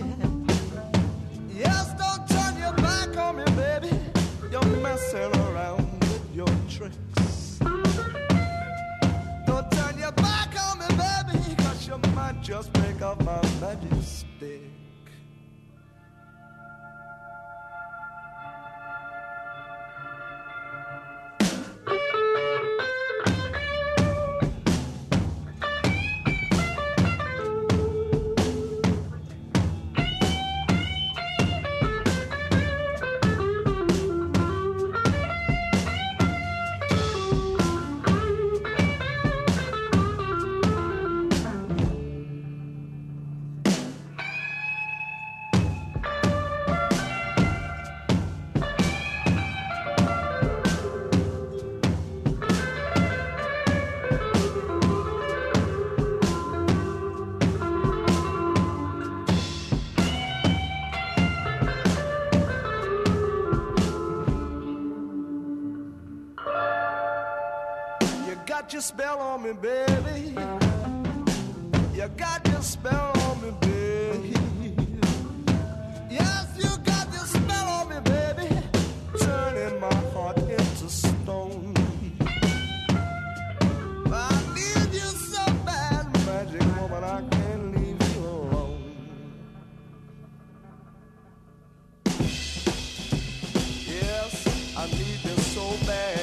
Yes, don't turn your back on me, baby. You're messing around with your tricks. Don't turn your back on me, baby, 'cause you might just break off my magic stick. Got your spell on me, baby. You got your spell on me, baby. Yes, you got your spell on me, baby. Turning my heart into stone. I need you so bad, magic woman, I can't leave you alone. Yes, I need you so bad.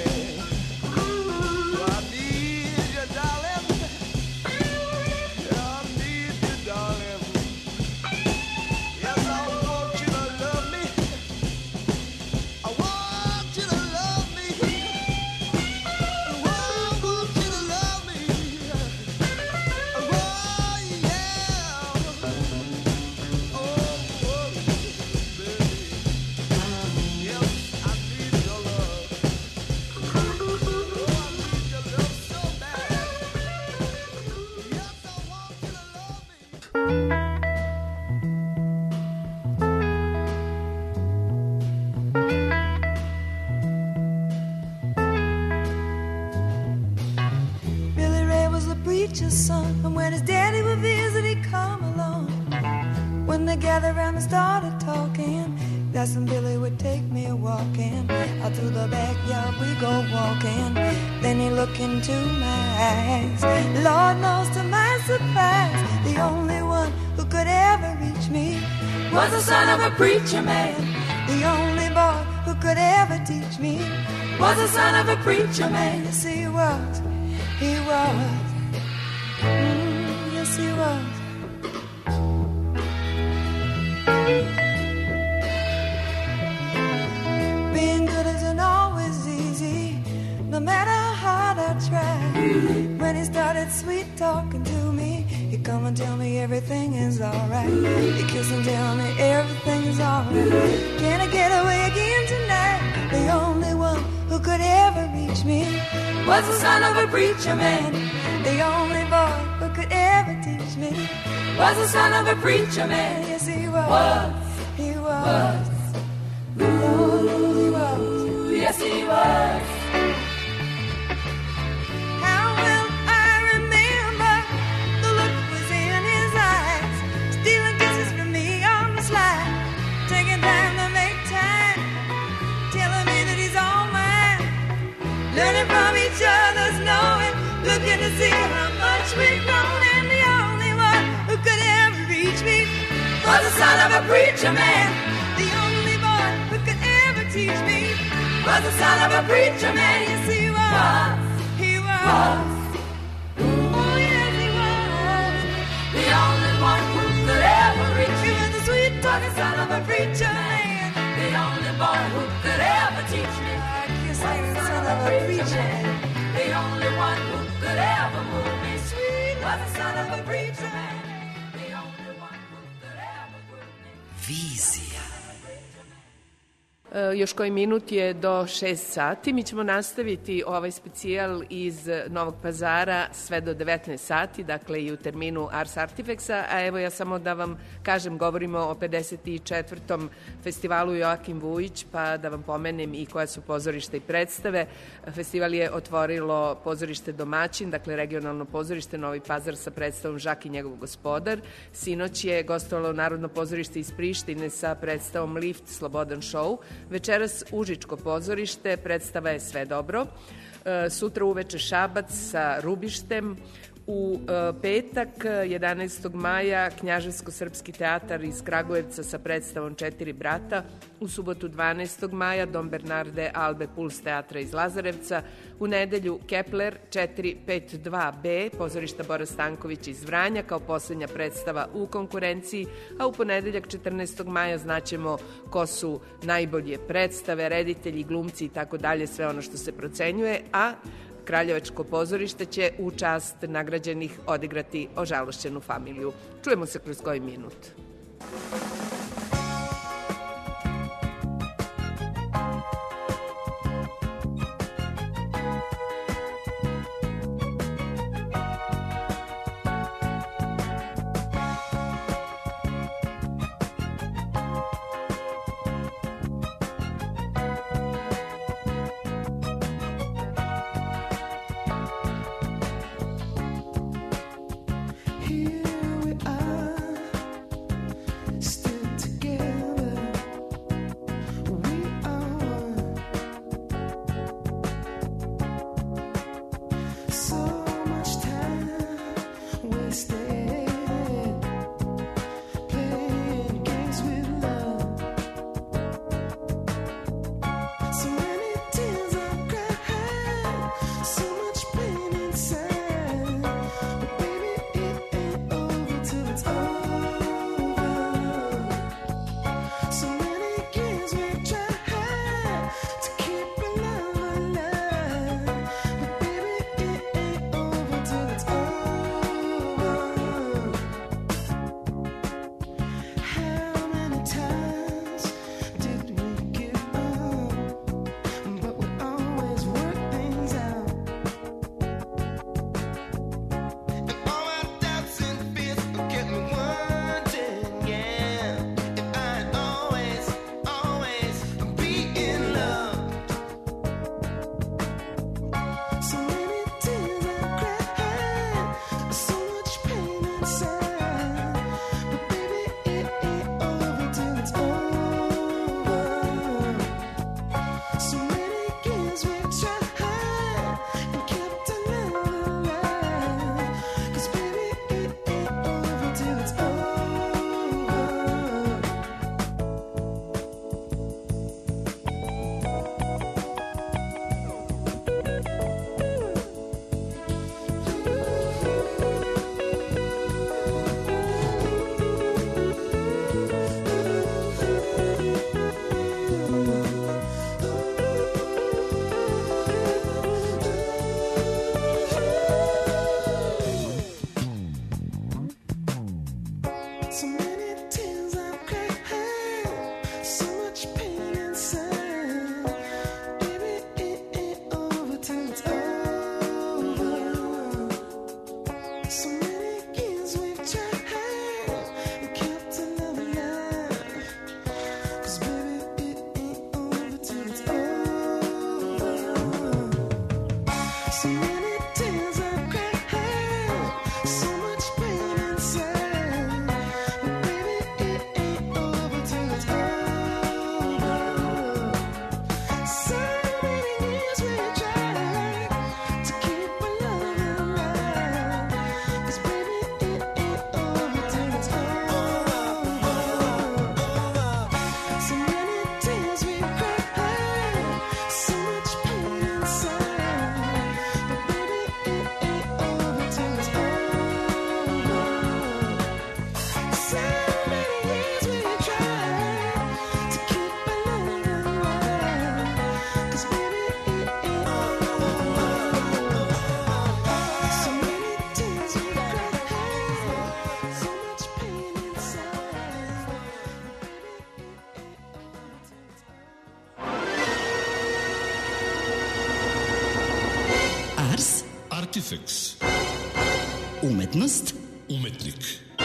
Son, and when his daddy would visit, he'd come along. When they gathered around and started talking, that's when Billy would take me a walking. Out through the backyard we go walking. Then he looked into my eyes. Lord knows to my surprise, the only one who could ever reach me was the son of a preacher man. The only boy who could ever teach me was the son of a preacher man. Yes, he was, he was. Mm, yes, he was. Being good isn't always easy, no matter how hard I try. When he started sweet talking to me, he'd come and tell me everything is alright. He'd kiss and tell me everything is alright. Can I get away again tonight? The only one who could ever reach me was the son of a preacher man. The only boy who could ever teach me was the son of a preacher man. Yes, he was. was. He was. was. Oh, he was. Yes, he was. How will I remember the look was in his eyes, stealing kisses from me on the slide, taking time to make time, telling me that he's all mine, learning from each other's knowing, looking to see how much we've grown. And the only one who could ever reach me was the son of a preacher man. The only boy who could ever teach me was the son of a preacher man. Yes, he was. He was. Oh, yes, he was. The only one who could ever reach me was the sweet talking son of a preacher man. the only boy who could ever teach me. I kiss like the son of a preacher man. The only one who could ever move me sweet was the son of a preacher man. The only one who could ever groove me. Vizija. E, još koji minut je do šest sati. Mi ćemo nastaviti ovaj specijal iz Novog Pazara sve do devetnaest sati, dakle i u terminu Ars Artifexa, a evo ja samo da vam kažem, govorimo o pedeset četvrtom festivalu Joakim Vujić, pa da vam pomenem i koja su pozorišta i predstave. Festival je otvorilo pozorište Domaćin, dakle regionalno pozorište Novi Pazar sa predstavom Žak i njegov gospodar. Sinoć je gostovalo Narodno pozorište iz Prištine sa predstavom Lift Slobodan show. Večeras Užičko pozorište, predstava je Sve dobro. E, sutra uveče Šabac sa Rubištem. U e, petak, jedanaestog maja, Knjaževsko-srpski teatar iz Kragujevca sa predstavom Četiri brata. U subotu, dvanaestog maja, Dom Bernarde Albe Puls teatra iz Lazarevca. U nedelju, Kepler četiri pet dva B, pozorišta Bora Stanković iz Vranja, kao poslednja predstava u konkurenciji. A u ponedeljak, četrnaestog maja, znaćemo ko su najbolje predstave, reditelji, glumci i tako dalje, sve ono što se procenjuje, a Kraljevačko pozorište će u čast nagrađenih odigrati Ožalošćenu familiju. Čujemo se kroz koji minut. Artifex. Umetnost. Umetnik.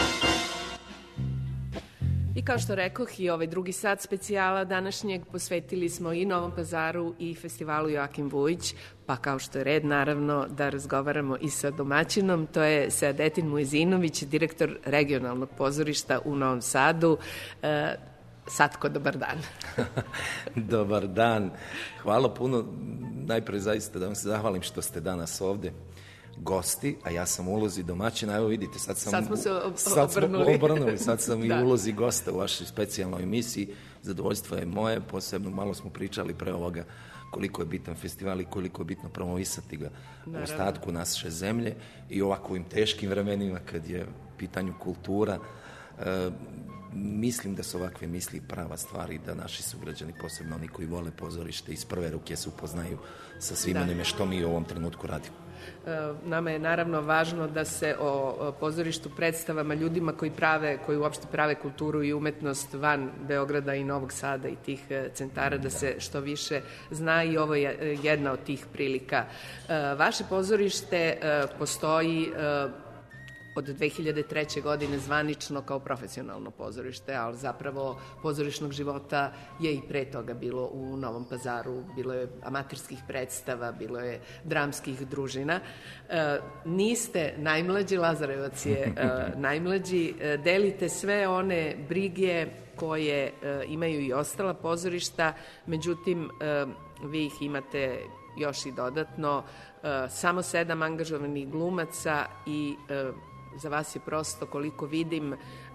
I kao što rekoh, i ovaj drugi sat specijala današnjeg posvetili smo i Novom Pazaru i festivalu Joakim Vujić, pa kao što je red, naravno, da razgovaramo i sa domaćinom, to je Seadetin Mujezinović, direktor regionalnog pozorišta u Novom Sadu. E, Satko, dobar dan. Dobar dan. Hvala puno. Najpre zaista da vam se zahvalim što ste danas ovde gosti, a ja sam u ulozi domaćina. Evo vidite, sad sam... Sad smo se ob sad obrnuli. Smo obrnuli. Sad sam da. i u ulozi gosta u vašoj specijalnoj emisiji. Zadovoljstvo je moje, posebno malo smo pričali pre ovoga koliko je bitan festival i koliko je bitno promovisati ga u ostatku naše zemlje i ovako ovim teškim vremenima kad je u pitanju kultura. E, mislim da su ovakve misli prava stvar i da naši sugrađani, posebno oni koji vole pozorište, iz prve ruke se upoznaju sa svim onime što mi u ovom trenutku radimo. Nama je naravno važno da se o pozorištu, predstavama, ljudima koji prave, koji uopšte prave kulturu i umetnost van Beograda i Novog Sada i tih centara, da se što više zna i ovo je jedna od tih prilika. Vaše pozorište postoji od dve hiljade treće. godine zvanično kao profesionalno pozorište, ali zapravo pozorišnog života je i pre toga bilo u Novom Pazaru. Bilo je amaterskih predstava, bilo je dramskih družina. E, niste najmlađi, Lazarevac je e, najmlađi. E, delite sve one brige koje e, imaju i ostala pozorišta, međutim, e, vi ih imate još i dodatno. E, samo sedam angažovanih glumaca i e, za vas je prosto, koliko vidim,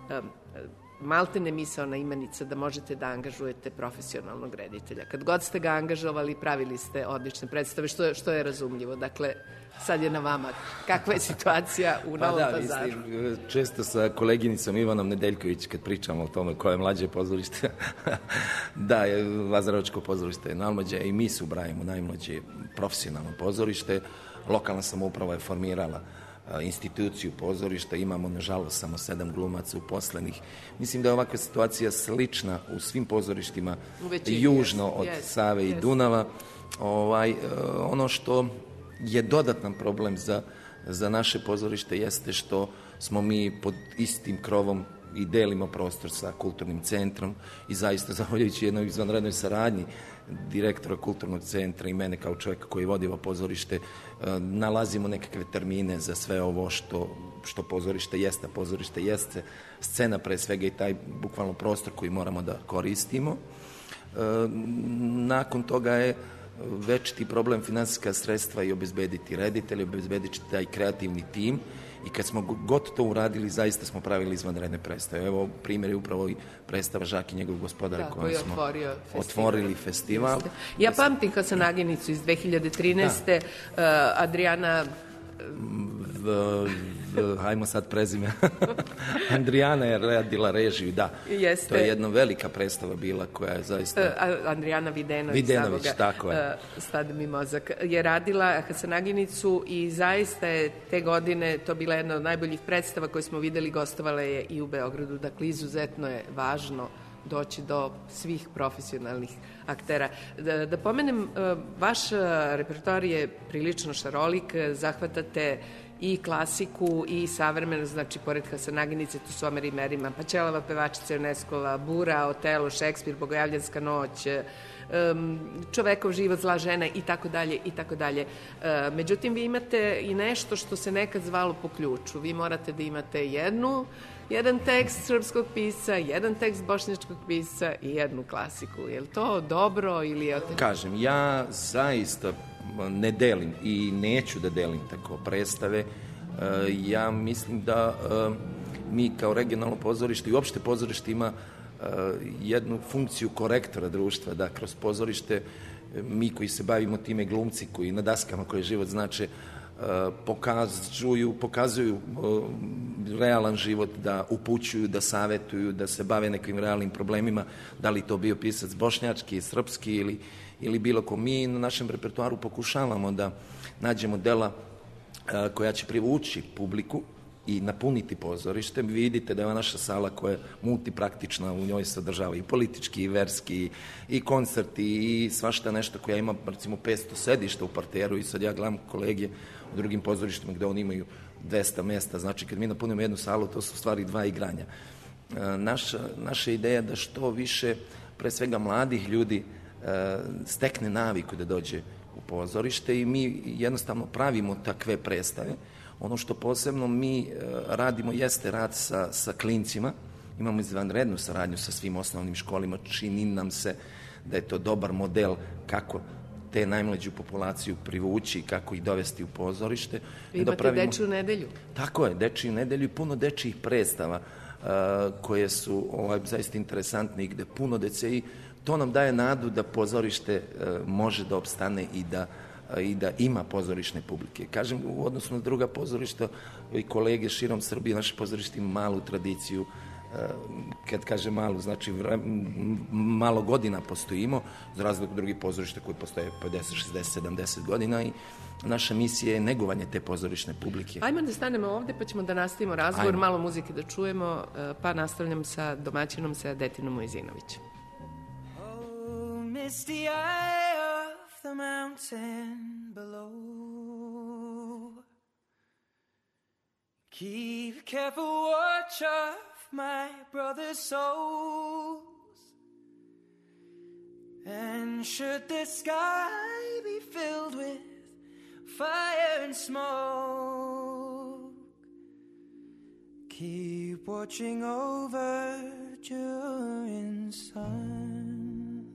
maltene misaona imenica da možete da angažujete profesionalnog reditelja. Kad god ste ga angažovali, pravili ste odlične predstave, što je, što je razumljivo. Dakle, sad je na vama. Kakva je situacija u pa Novom da, Pazaru? Mislim, često sa koleginicom Ivanom Nedeljković, kad pričamo o tome koje je mlađe pozorište, da, je Lazarevačko pozorište je najmlađe i mi se ubrajamo najmlađe profesionalno pozorište. Lokalna samouprava je formirala instituciju pozorišta, imamo nažalost samo sedam glumaca uposlenih. Mislim da je ovakva situacija slična u svim pozorištima južno od yes, Save yes. i Dunava. Ovaj, ono što je dodatan problem za, za naše pozorište jeste što smo mi pod istim krovom i delimo prostor sa kulturnim centrom i zaista zahvaljujući jednoj izvanrednoj saradnji direktora kulturnog centra i mene kao čovjeka koji vodi ovo pozorište, nalazimo nekakve termine za sve ovo što, što pozorište jeste. Pozorište jeste scena pre svega i taj bukvalno prostor koji moramo da koristimo. Nakon toga je večiti problem finansijska sredstva i obezbediti reditelje, obezbediti taj kreativni tim. I kad smo god to uradili, zaista smo pravili izvanredne predstave. Evo, primjer je upravo i predstava Žak i njegov gospodara kojom smo festival. otvorili festival. Jeste. Ja pamtim Hasanaginicu iz dve hiljade trinaeste. Da. Uh, Adriana... V, v, hajmo sad prezime. Andrijana je radila režiju, da. Jeste. To je jedna velika predstava bila koja je zaista... Uh, Andrijana Videnović. Videnović, savoga, tako je. Uh, Stade mi mozak. Je radila Hasanaginicu i zaista je te godine to bila jedna od najboljih predstava koje smo videli, gostovala je i u Beogradu. Dakle, izuzetno je važno doći do svih profesionalnih aktera. Da, da pomenem, vaš repertoar je prilično šarolik, zahvatate i klasiku i savremeno, znači pored Hasanaginice tu su Omer i Merima, Pačelava pevačica Ioneskova, Bura, Otelo, Šekspir, Bogojavljanska noć, Čovekov život, Zla žena i tako dalje i tako dalje. Međutim, vi imate i nešto što se nekad zvalo po ključu. Vi morate da imate jednu jedan tekst srpskog pisca, jedan tekst bošnjačkog pisca i jednu klasiku. Je li to dobro ili je... Kažem, ja zaista ne delim i neću da delim tako predstave. Ja mislim da mi kao regionalno pozorište i uopšte pozorište ima jednu funkciju korektora društva, da kroz pozorište mi koji se bavimo time, glumci koji na daskama koje život znače, pokazuju, pokazuju realan život, da upućuju, da savetuju, da se bave nekim realnim problemima, da li to bio pisac bošnjački, srpski ili, ili bilo ko. Mi na našem repertoaru pokušavamo da nađemo dela koja će privući publiku i napuniti pozorište. Vidite da je ova naša sala koja je multipraktična, u njoj sadržava i politički, i verski, i koncerti, i svašta nešto, koja ima recimo petsto sedišta u parteru, i sad ja gledam kolege u drugim pozorištima gde oni imaju dvesta mesta, znači kad mi napunimo jednu salu, to su u stvari dva igranja. Naša, naša ideja da što više, pre svega mladih ljudi, stekne naviku da dođe u pozorište i mi jednostavno pravimo takve predstave. Ono što posebno mi radimo jeste rad sa, sa klincima. Imamo izvanrednu saradnju sa svim osnovnim školima. Čini nam se da je to dobar model kako te najmlađu populaciju privući i kako ih dovesti u pozorište. Vi imate pravimo... dečiju nedelju. Tako je, dečiju nedelju i puno dečijih predstava uh, koje su ovaj, zaista interesantne i gde puno dece i to nam daje nadu da pozorište uh, može da opstane i da i da ima pozorišne publike. Kažem, u odnosu na druga pozorišta i kolege širom Srbije, naše pozorište ima malu tradiciju. Kad kažem malu, znači malo godina postojimo, za razliku drugih pozorišta koji postoje pedeset, šezdeset, sedamdeset godina i naša misija je negovanje te pozorišne publike. Ajmo da stanemo ovde pa ćemo da nastavimo razgovor, Ajmo. malo muzike da čujemo, pa nastavljam sa domaćinom, sa Detinom Mojzinovićem. Oh, misty eye of the mountain below, keep careful watch of my brother's souls, and should the sky be filled with fire and smoke, keep watching over during suns.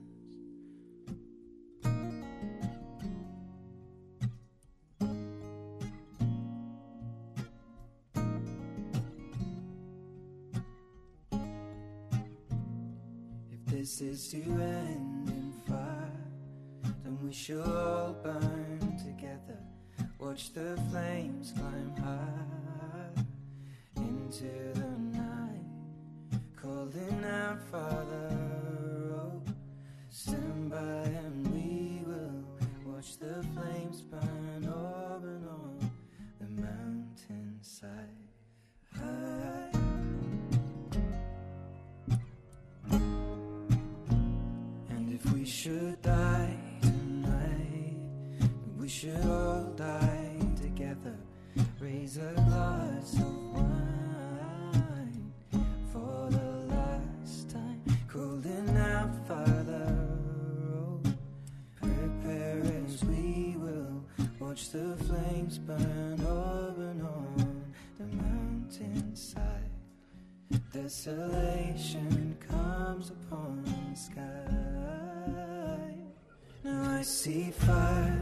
This is to end in fire, then we shall all burn together. Watch the flames climb high into the night, calling out, Father, oh, stand by and we will watch the flames burn over and on the mountainside. High. If we should die tonight, we should all die together. Raise a glass of wine for the last time, calling out, Father, oh, prepare as we will watch the flames burn over and on the mountainside. Desolation comes upon the sky. Now I see fire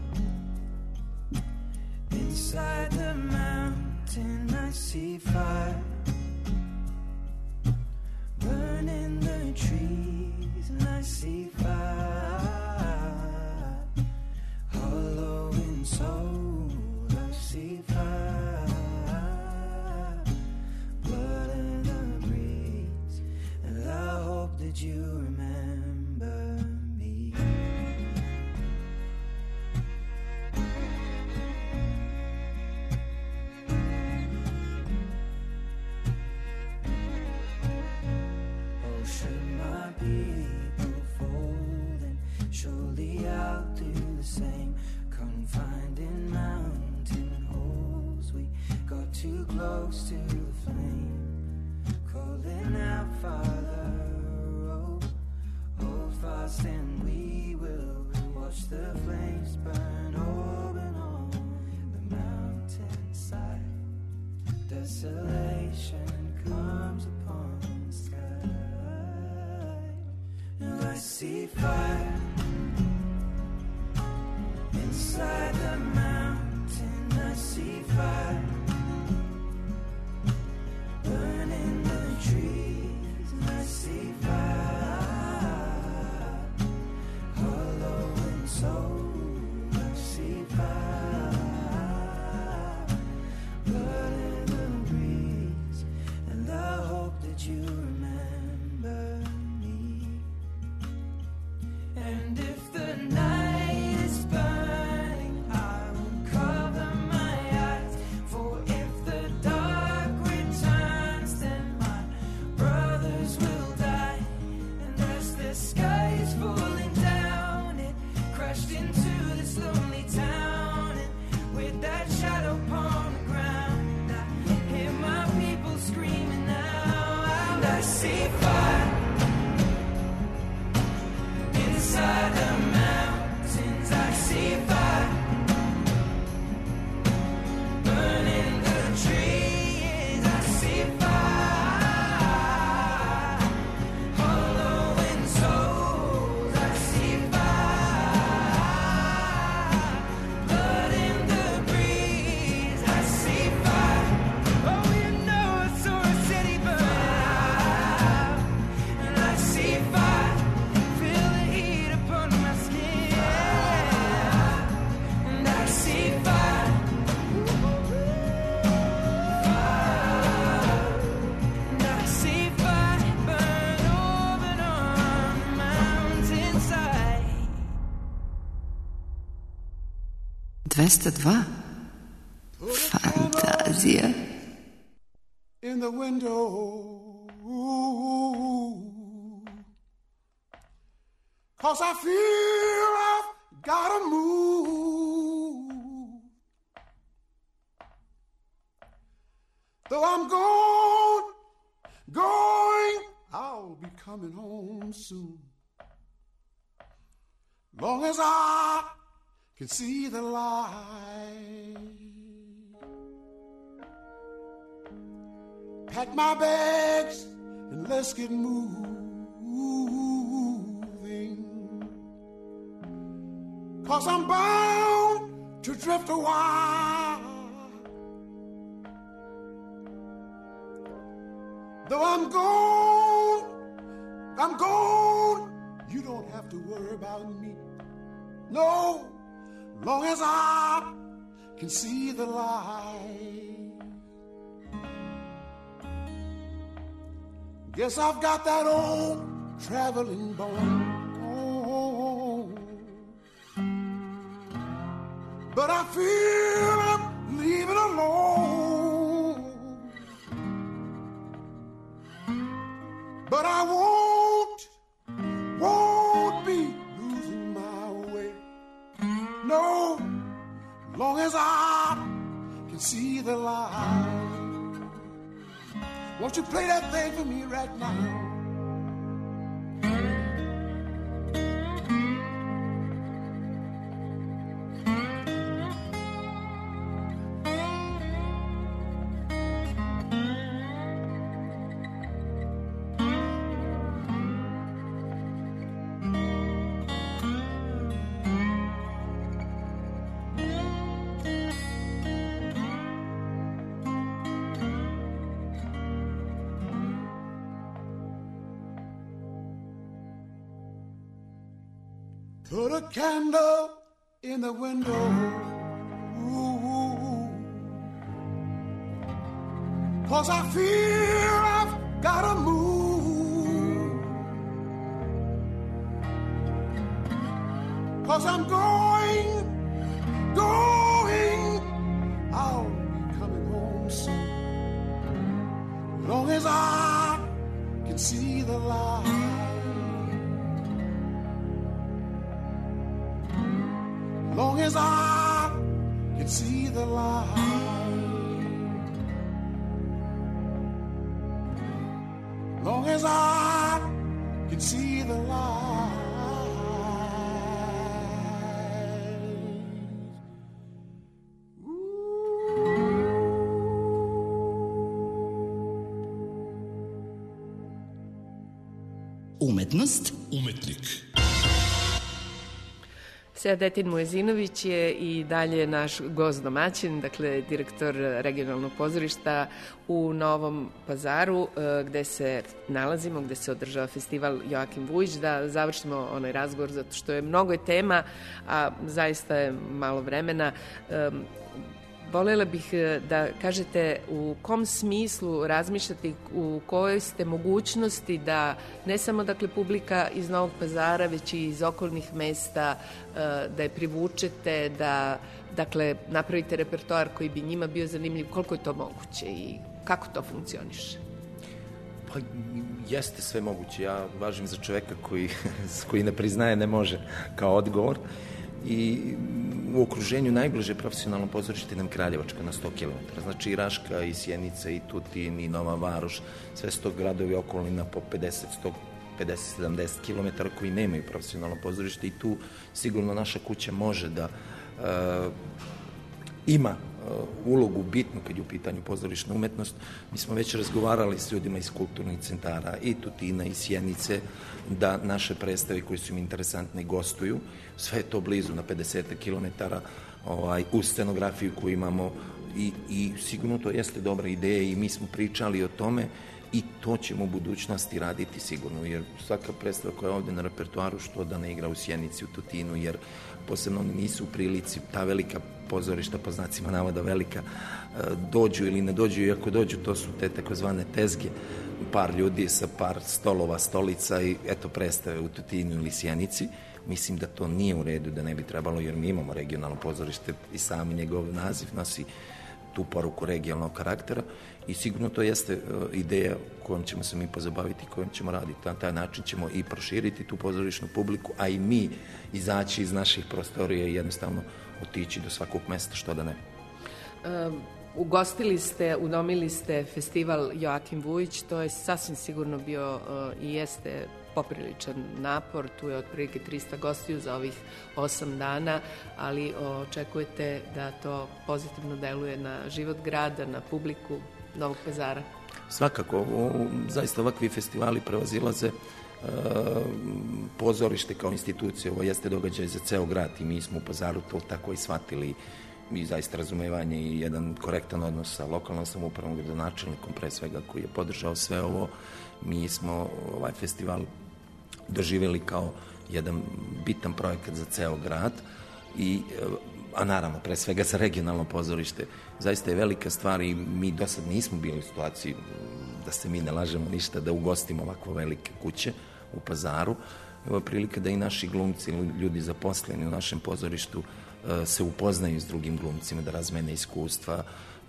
inside the mountain. I see fire burning the trees, and I see fire hollow in soul. I see fire, blood in the breeze, and I hope that you remember me. Oh, should my people fold, and surely I'll do the same. Confined in mountain holes, we got too close to the flame, calling out, Father, oh, hold fast and we will watch the flames burn over and on the mountainside. Desolation comes upon the sky. Now I see fire inside the mountain. I see fire burning the trees, and I see fire hollow in soul. I see fire, blood in the breeze, and I hope that you remember me. And dvesta dva Fantazija. In the window, cause I feel I've gotta move. Though I'm gone, going, I'll be coming home soon. Long as I can see the light. Pack my bags and let's get moving. Cause I'm bound to drift a while. Though I'm gone, I'm gone, you don't have to worry about me. No, long as I can see the light. Guess I've got that old traveling bone. But I feel I'm leaving alone. But I won't, won't be losing my way. No, long as I can see the light. Won't you play that thing for me right now? Put a candle in the window. Ooh, cause I feel I've gotta move. Cause I'm going, going, I'll be coming home soon. Long as I can see the light. Long as I can see the light. Long as I can see the light. Umetnost, umetnik. Sejadetin Mujezinović je i dalje naš gost domaćin, dakle direktor regionalnog pozorišta u Novom Pazaru, gde se nalazimo, gde se održava festival Joakim Vujić. Da završimo onaj razgovor, zato što je mnogo je tema, a zaista je malo vremena. Volela bih da kažete u kom smislu razmišljate, u kojoj ste mogućnosti da ne samo dakle publika iz Novog Pazara, već i iz okolnih mesta, da je privučete, da dakle napravite repertoar koji bi njima bio zanimljiv. Koliko je to moguće i kako to funkcioniše? Pa jeste sve moguće. Ja važim za čoveka koji, koji ne priznaje ne može kao odgovor. I u okruženju najbliže profesionalno pozorište nam Kraljevačka na sto kilometara. Znači i Raška, i Sjenica, i Tutin, i Nova Varoš, sve su to gradovi okolina po pedeset, sto pedeset, sedamdeset kilometara koji nemaju profesionalno pozorište i tu sigurno naša kuća može da uh, ima ulogu bitnu kad je u pitanju pozorišna umetnost. Mi smo već razgovarali s ljudima iz kulturnih centara i Tutina i Sjenice da naše predstave koje su im interesantne gostuju. Sve je to blizu na pedeset kilometara ovaj, u scenografiju koju imamo i, i sigurno to jeste dobra ideja i mi smo pričali o tome i to ćemo u budućnosti raditi sigurno, jer svaka predstava koja je ovde na repertoaru što da ne igra u Sjenici, u Tutinu, jer posebno oni nisu u prilici, ta velika pozorišta, po znacima navoda velika, dođu ili ne dođu, i ako dođu, to su te takozvane tezge, par ljudi sa par stolova, stolica i eto predstave u Tutinu ili Sjenici. Mislim da to nije u redu, da ne bi trebalo, jer mi imamo regionalno pozorište i sami njegov naziv nosi tu poruku regionalnog karaktera i sigurno to jeste ideja kojom ćemo se mi pozabaviti, kojom ćemo raditi. Na taj način ćemo i proširiti tu pozorišnu publiku, a i mi izaći iz naših prostorija i jednostavno otići do svakog mesta, što da ne. Um, ugostili ste, udomili ste festival Joakim Vujić, to je sasvim sigurno bio uh, i jeste popriličan napor, tu je otprilike trista gostiju za ovih osam dana, ali očekujete da to pozitivno deluje na život grada, na publiku Novog Pazara? Svakako, o, zaista ovakvi festivali prevazilaze e, pozorište kao institucije, ovo jeste događaj za ceo grad i mi smo u Pazaru to tako i shvatili i zaista razumevanje i jedan korektan odnos sa lokalnom samoupravom, gradonačelnikom pre svega koji je podržao sve ovo. Mi smo ovaj festival doživjeli kao jedan bitan projekat za ceo grad, i, a naravno pre svega za regionalno pozorište. Zaista je velika stvar i mi do sad nismo bili u situaciji, da se mi ne lažemo ništa, da ugostimo ovakvo velike kuće u Pazaru. Ovo je prilika da i naši glumci, ljudi zaposleni u našem pozorištu se upoznaju s drugim glumcima, da razmene iskustva,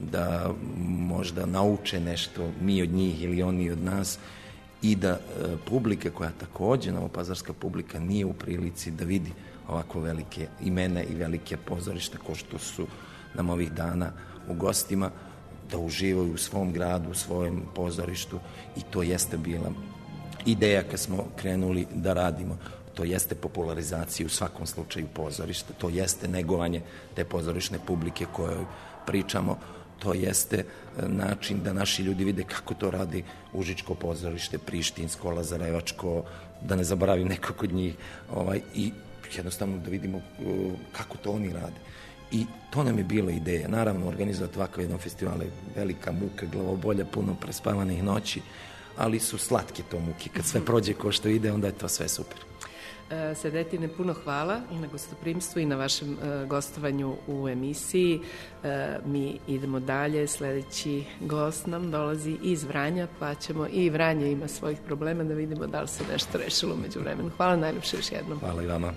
da možda nauče nešto mi od njih ili oni od nas, i da publika koja takođe, novopazarska publika, nije u prilici da vidi ovako velike imena i velike pozorišta ko što su nam ovih dana u gostima, da uživaju u svom gradu, u svojem pozorištu, i to jeste bila ideja kad smo krenuli da radimo. To jeste popularizacija u svakom slučaju pozorišta, to jeste negovanje te pozorišne publike kojoj pričamo, to jeste način da naši ljudi vide kako to radi Užičko pozorište, Prištinsko, Lazarevačko, da ne zaboravim nekog od njih, ovaj, i jednostavno da vidimo kako to oni rade. I to nam je bila ideja. Naravno, organizovati ovakav jedan festival je velika muka, glavobolja, puno prespavanih noći, ali su slatke to muke. Kad sve prođe ko što ide, onda je to sve super. Sedetine, puno hvala i na gostoprimstvu i na vašem uh, gostovanju u emisiji. Uh, mi idemo dalje. Sledeći gost nam dolazi iz Vranja, pa ćemo, i Vranje ima svojih problema, da vidimo da li se nešto rešilo među vremenu. Hvala najljepše još jednom. Hvala i vama.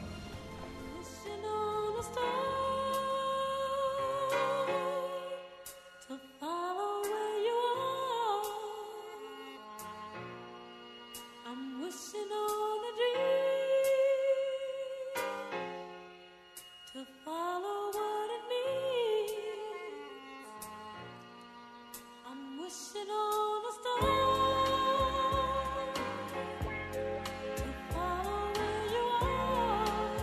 Follow where you are.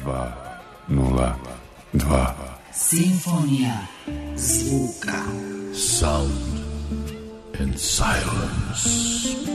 dva, nula, dva. Simfonija zvuka. Sound and silence.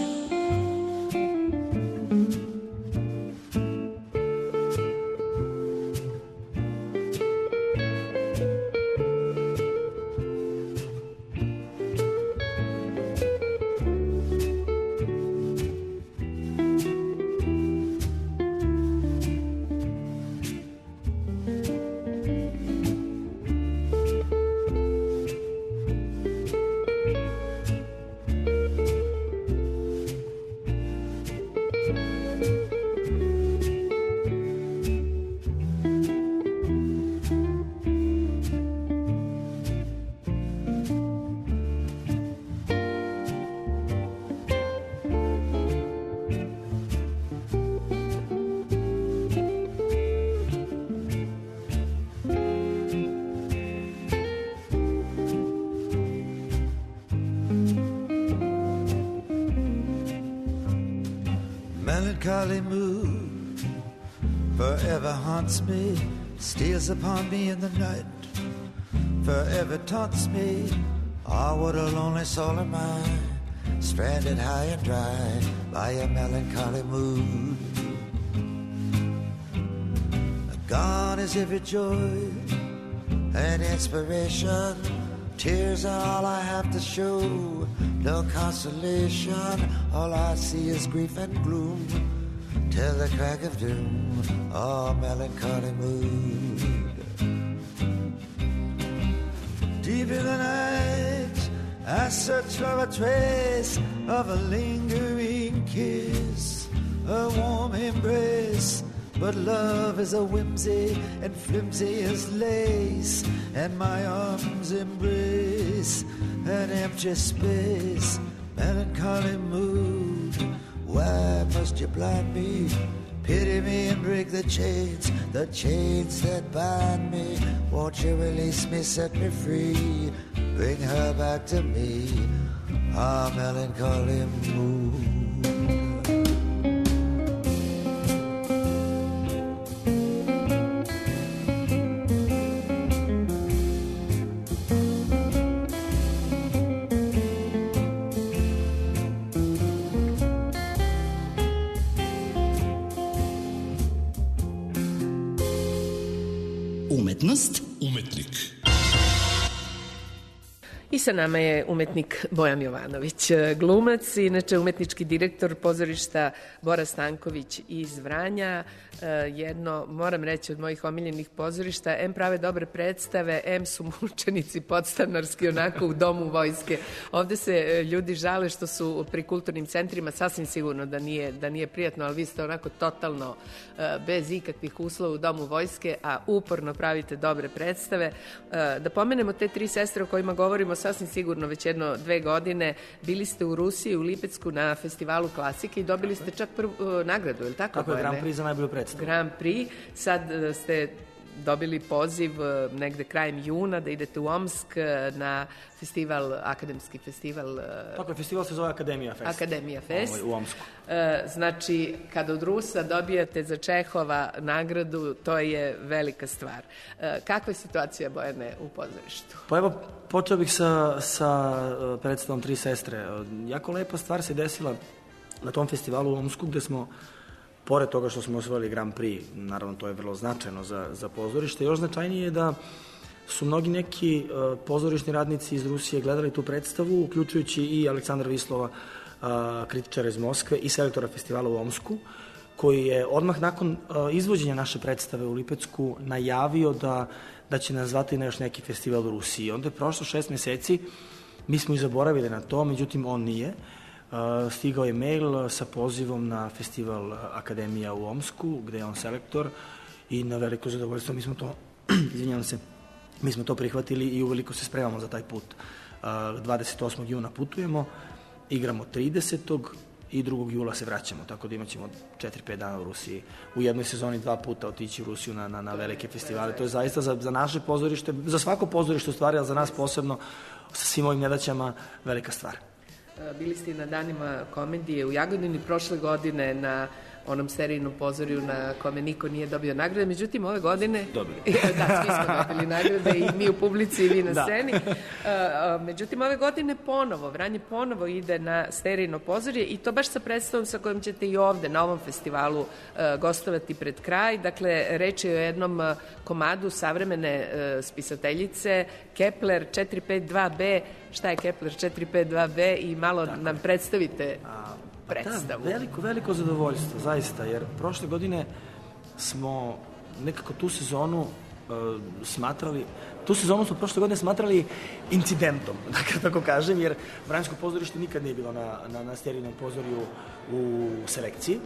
Melancholy mood forever haunts me, steals upon me in the night, forever taunts me. Ah, what a lonely soul am I, stranded high and dry by a melancholy mood. Gone is every joy and inspiration, tears are all I have to show, no consolation, all I see is grief and gloom, till the crack of doom, oh melancholy mood. Deep in the night, I search for a trace of a lingering kiss, a warm embrace, but love is a whimsy and flimsy as lace, and my arms embrace an empty space. Melancholy mood, why must you blind me? Pity me and break the chains, the chains that bind me. Won't you release me, set me free, bring her back to me. Ah, melancholy mood. Umetnost, umetnik. I sa nama je umetnik Bojan Jovanović, glumac, inače umetnički direktor pozorišta Bora Stanković iz Vranja. Jedno, moram reći, od mojih omiljenih pozorišta, em prave dobre predstave, em su mučenici podstanarski onako u domu vojske. Ovde se ljudi žale što su pri kulturnim centrima, sasvim sigurno da nije, da nije prijatno, ali vi ste onako totalno bez ikakvih uslova u domu vojske, a uporno pravite dobre predstave. Da pomenemo te tri sestre o kojima govorimo sasvim sigurno već jedno dve godine. Bili ste u Rusiji, u Lipecku na festivalu klasike i dobili ste čak prvu nagradu, je li tako? Tako je, Grand Prix za najbolju predstavu. Grand Prix. Sad ste dobili poziv negde krajem juna da idete u Omsk na festival, akademski festival. Tako je, festival se zove Akademija Fest. Akademija Fest. U Omsku. Znači, kada od Rusa dobijate za Čehova nagradu, to je velika stvar. Kakva je situacija, Bojane, u pozorištu? Pa evo, počeo bih sa, sa predstavom Tri sestre. Jako lepa stvar se desila na tom festivalu u Omsku, gde smo, pored toga što smo osvojili Grand Prix, naravno to je vrlo značajno za, za pozorište, još značajnije je da su mnogi neki uh, pozorišni radnici iz Rusije gledali tu predstavu, uključujući i Aleksandra Vislova, uh, kritičara iz Moskve i selektora festivala u Omsku, koji je odmah nakon uh, izvođenja naše predstave u Lipecku najavio da, da će nas zvati na još neki festival u Rusiji. Onda je prošlo šest meseci, mi smo i zaboravili na to, međutim on nije. Uh, stigao je mail sa pozivom na festival Akademija u Omsku, gde je on selektor, i na veliko zadovoljstvo mi smo to, izvinjavam se, mi smo to prihvatili i uveliko se spremamo za taj put. Uh, dvadeset osmog juna putujemo, igramo tridesetog i drugog jula se vraćamo, tako da imat ćemo četiri pet dana u Rusiji. U jednoj sezoni dva puta otići u Rusiju na, na, na velike festivale. To je zaista za, za naše pozorište, za svako pozorište u stvari, ali za nas posebno, sa svim ovim nedaćama, velika stvar. Bili ste na danima komedije u Jagodini prošle godine na onom serijnom pozorju na kome niko nije dobio nagrade. Međutim, ove godine... Dobili. Da, svi smo dobili nagrade, i mi u publici i vi na Da. sceni. Međutim, ove godine ponovo, Vranje ponovo ide na sterijno pozorje i to baš sa predstavom sa kojom ćete i ovde na ovom festivalu gostovati pred kraj. Dakle, reč je o jednom komadu savremene spisateljice Kepler četiri pet dva be. Šta je Kepler četiri pet dva be i malo Tako nam predstavite predstavu. Da, veliko, veliko zadovoljstvo, zaista, jer prošle godine smo nekako tu sezonu uh, smatrali, tu sezonu smo prošle godine smatrali incidentom, da tako kažem, jer Vranjsko pozorište nikad nije bilo na, na, na sterijnom pozorju u selekciji.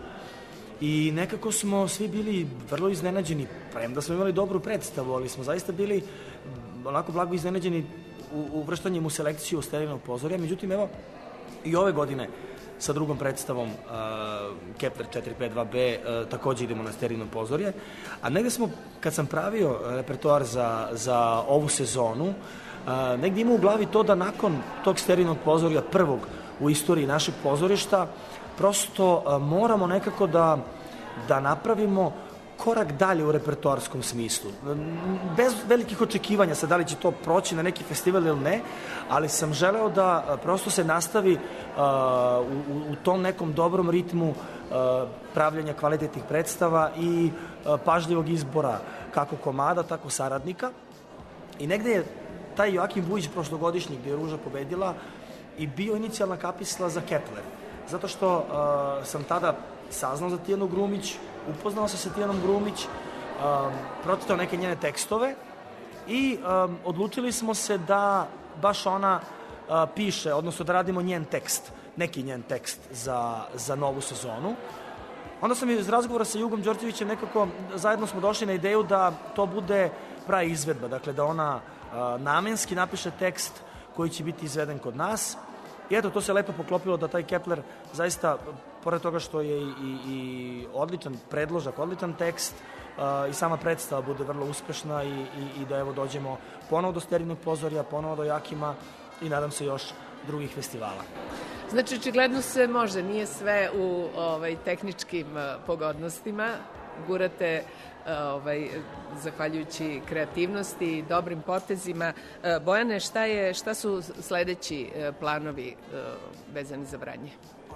I nekako smo svi bili vrlo iznenađeni, premda smo imali dobru predstavu, ali smo zaista bili onako blago iznenađeni uvrštanjem u selekciju sterijnog pozorja. Međutim, evo, i ove godine sa drugom predstavom uh, Kepler četiri pet dva be uh, takođe idemo na sterijno pozorje. A negde smo, kad sam pravio repertoar za, za ovu sezonu, uh, negde imao u glavi to da nakon tog sterijnog pozorja, prvog u istoriji našeg pozorišta, prosto uh, moramo nekako da, da napravimo korak dalje u repertoarskom smislu. Bez velikih očekivanja sa da li će to proći na neki festival ili ne, ali sam želeo da prosto se nastavi uh, u, u tom nekom dobrom ritmu uh, pravljanja kvalitetnih predstava i uh, pažljivog izbora kako komada, tako saradnika. I negde je taj Joakim Vujić prošlogodišnji, gde je Ruža pobedila, i bio inicijalna kapisla za Kepler. Zato što uh, sam tada saznao za Tijanu Grumić, upoznao se sa Tijanom Grumić, um, pročitao neke njene tekstove i um, odlučili smo se da baš ona uh, piše, odnosno da radimo njen tekst, neki njen tekst za, za novu sezonu. Onda sam iz razgovora sa Jugom Đorđevićem nekako, zajedno smo došli na ideju da to bude prava izvedba, dakle da ona uh, namenski napiše tekst koji će biti izveden kod nas. I eto, to se lepo poklopilo da taj Kepler zaista, pored toga što je i, i, i odličan predložak, odličan tekst, uh, i sama predstava bude vrlo uspešna i, i, i da evo dođemo ponovo do sterijnog pozorja, ponovo do Joakima i nadam se još drugih festivala. Znači, očigledno se može, nije sve u ovaj, tehničkim uh, pogodnostima, gurate ovaj, zahvaljujući kreativnosti i dobrim potezima. Bojane, šta, je, šta su sledeći planovi vezani za Vranje?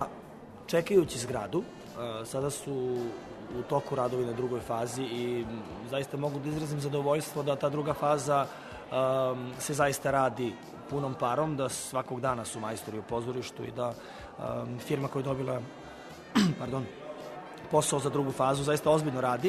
Čekajući zgradu, sada su u toku radovi na drugoj fazi i zaista mogu da izrazim zadovoljstvo da ta druga faza um, se zaista radi punom parom, da svakog dana su majstori u pozorištu i da um, firma koja je dobila pardon, posao za drugu fazu zaista ozbiljno radi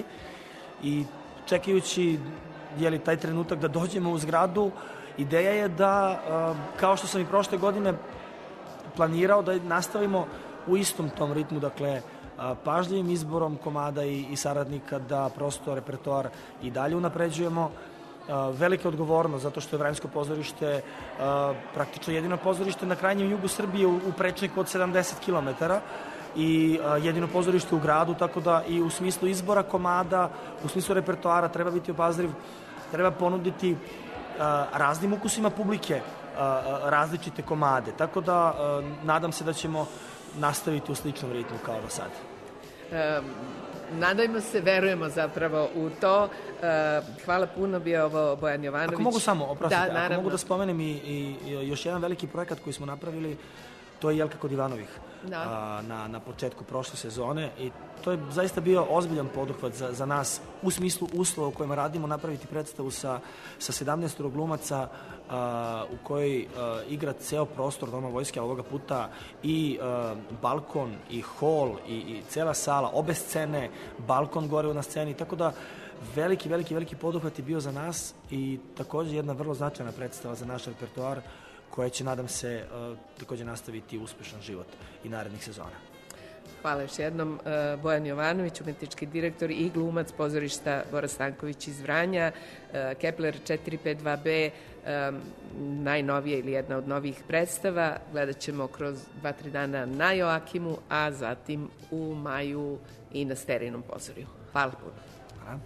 i čekajući jeli, taj trenutak da dođemo u zgradu, ideja je da, um, kao što sam i prošle godine planirao, da nastavimo u istom tom ritmu, dakle, pažljivim izborom komada i, i saradnika, da prosto repertoar i dalje unapređujemo. Velika odgovornost, zato što je Vranjsko pozorište praktično jedino pozorište na krajnjem jugu Srbije u, u prečniku od sedamdeset kilometara i jedino pozorište u gradu, tako da i u smislu izbora komada, u smislu repertoara treba biti obazriv, treba ponuditi raznim ukusima publike različite komade, tako da nadam se da ćemo nastaviti u sličnom ritmu kao do sada. E, nadajmo se, verujemo zapravo u to. E, hvala puno, bio ovo Bojan Jovanović. Ako mogu samo, oprostite, da, ako mogu da spomenem i, i, i još jedan veliki projekat koji smo napravili, to je Jelka kod Ivanovih da. a, na, na početku prošle sezone i to je zaista bio ozbiljan poduhvat za, za nas u smislu uslova u kojima radimo, napraviti predstavu sa, sa sedamnaest glumaca a, u kojoj a, igra ceo prostor Doma vojske, ovoga puta i a, balkon i hol i, i cela sala, obe scene, balkon gore na sceni, tako da veliki, veliki, veliki poduhvat je bio za nas i takođe jedna vrlo značajna predstava za naš repertoar koja će, nadam se, uh, takođe nastaviti uspešan život i narednih sezona. Hvala još jednom. Uh, Bojan Jovanović, umetnički direktor i glumac pozorišta Bora Stanković iz Vranja, uh, Kepler četiri pet dva be, um, najnovije ili jedna od novih predstava. Gledat ćemo kroz dva, tri dana na Joakimu, a zatim u maju i na Sterijnom pozorju. Hvala puno. Hvala.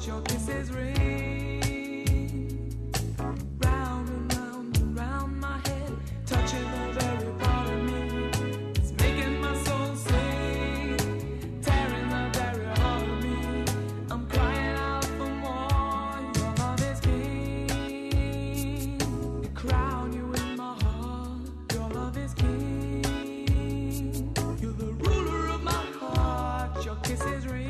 your kisses ring round and round and round my head, touching the very part of me. It's making my soul sing, tearing the very heart of me. I'm crying out for more. Your love is king. Crown you in my heart. Your love is king. You're the ruler of my heart. Your kisses ring.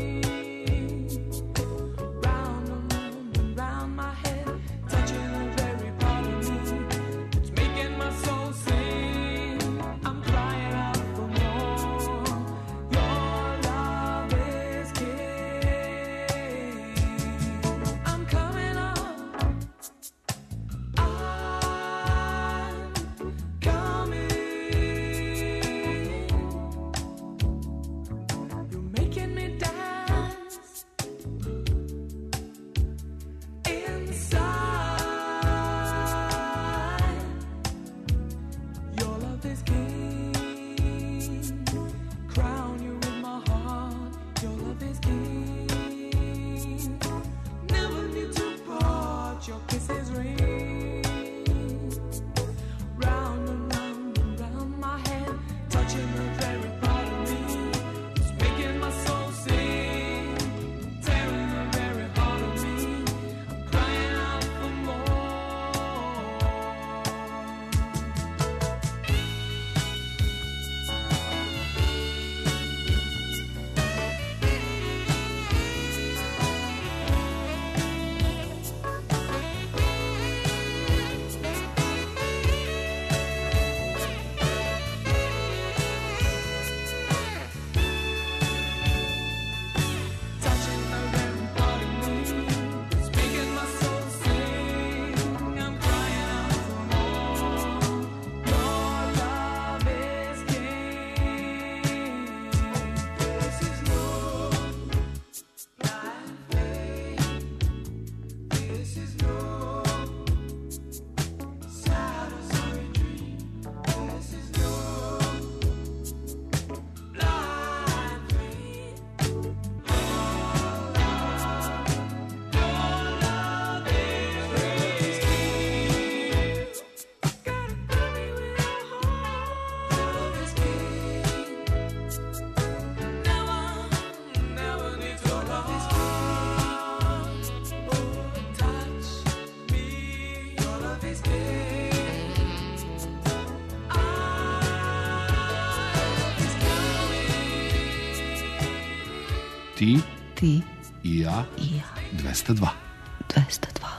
Ti, ti i ja, i ja. dvesta dva. dvesta dva.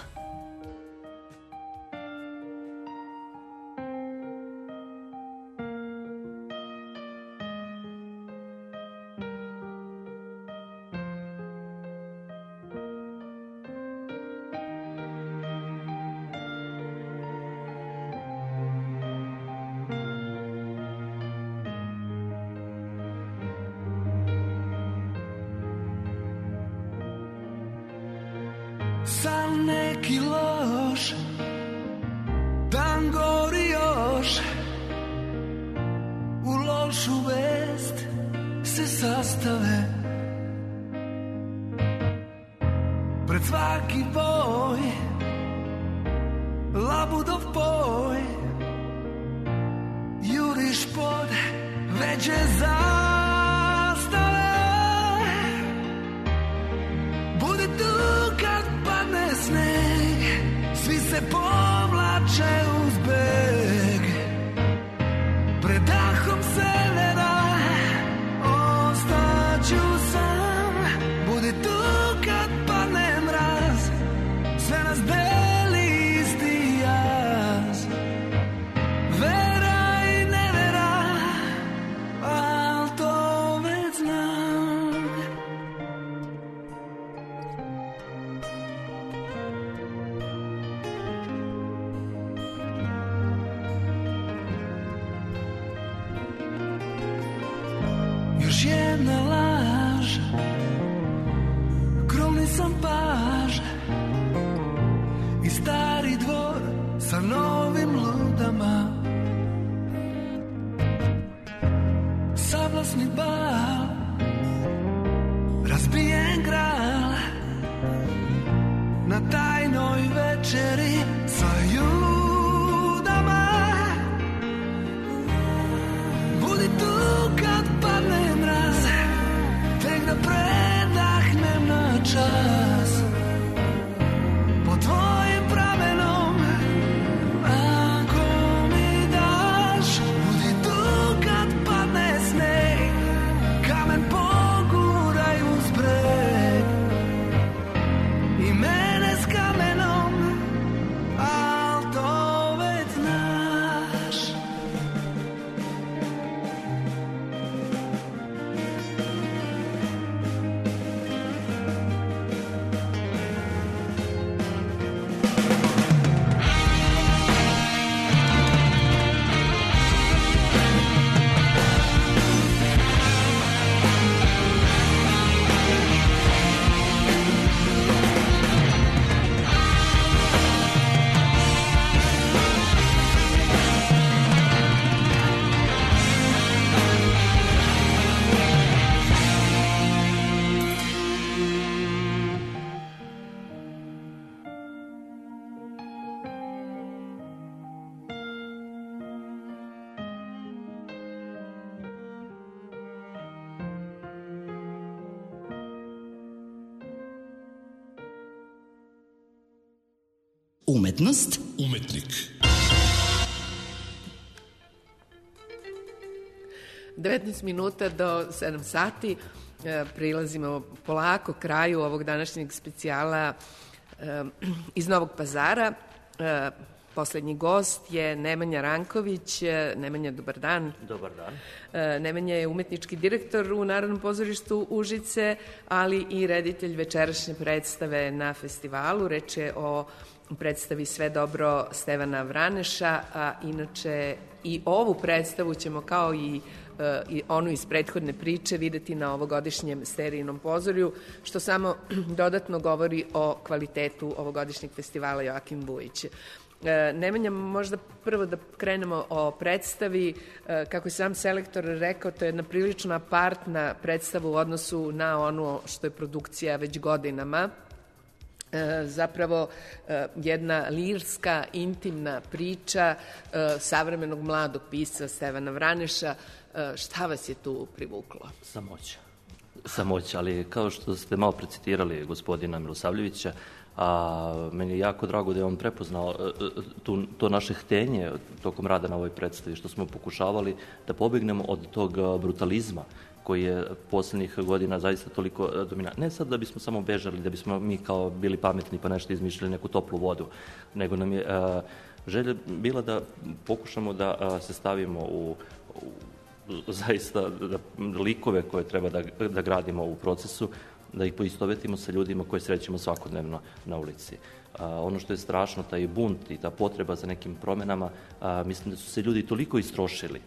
Sam neki loš dan gori još, u lošu vest se sastave. Pred svaki boj labudov poj, juriš pod veće zastave. Bude tu kad padne sneg, svi se povlače uz beg. Pred dahom severa ostaću sam. Bude tu kad padne mraz, sve nas deli isti jaz. Vera i nevera, al to već znam. Još jedna laž, krovni sam paž i stari dvor sa novim ludama. Savlasni bal, razbijen gral, čas po tvojim pramenom. Ako mi daš, budi tu kad padne sneg, kamen poguraj uz breg i mene s kamenom, al to već znaš. Umetnost, umetnik. devetnaest minuta do sedam sati. E, prilazimo polako kraju ovog današnjeg specijala e, iz Novog Pazara. E, poslednji gost je Nemanja Ranković. E, Nemanja, dobar dan. Dobar dan. E, Nemanja je umetnički direktor u Narodnom pozorištu Užice, ali i reditelj večerašnje predstave na festivalu. Reč je o predstavi Sve dobro Stevana Vraneša, a inače i ovu predstavu ćemo kao i, e, i onu iz prethodne priče videti na ovogodišnjem Sterijnom pozorju, što samo dodatno govori o kvalitetu ovogodišnjeg festivala Joakim Vujić. E, Nemanja, možda prvo da krenemo o predstavi. E, kako je sam selektor rekao, to je jedna prilično apartna predstava u odnosu na ono što je produkcija već godinama. E, zapravo e, jedna lirska, intimna priča e, savremenog mladog pisca Stevana Vraneša. E, šta vas je tu privuklo? Samoća. Samoća, ali kao što ste malo precitirali gospodina Milosavljevića, a meni je jako drago da je on prepoznao tu, to naše htenje tokom rada na ovoj predstavi, što smo pokušavali da pobegnemo od tog brutalizma koji je poslednjih godina zaista toliko dominantno. Ne sad da bismo samo bežali, da bismo mi kao bili pametni pa nešto izmišljali, neku toplu vodu, nego nam je a, želja bila da pokušamo da a, se stavimo u, u zaista da, likove koje treba da, da gradimo u procesu, da ih poistovetimo sa ljudima koje srećemo svakodnevno na ulici. A, ono što je strašno, taj bunt i ta potreba za nekim promenama, a, mislim da su se ljudi toliko istrošili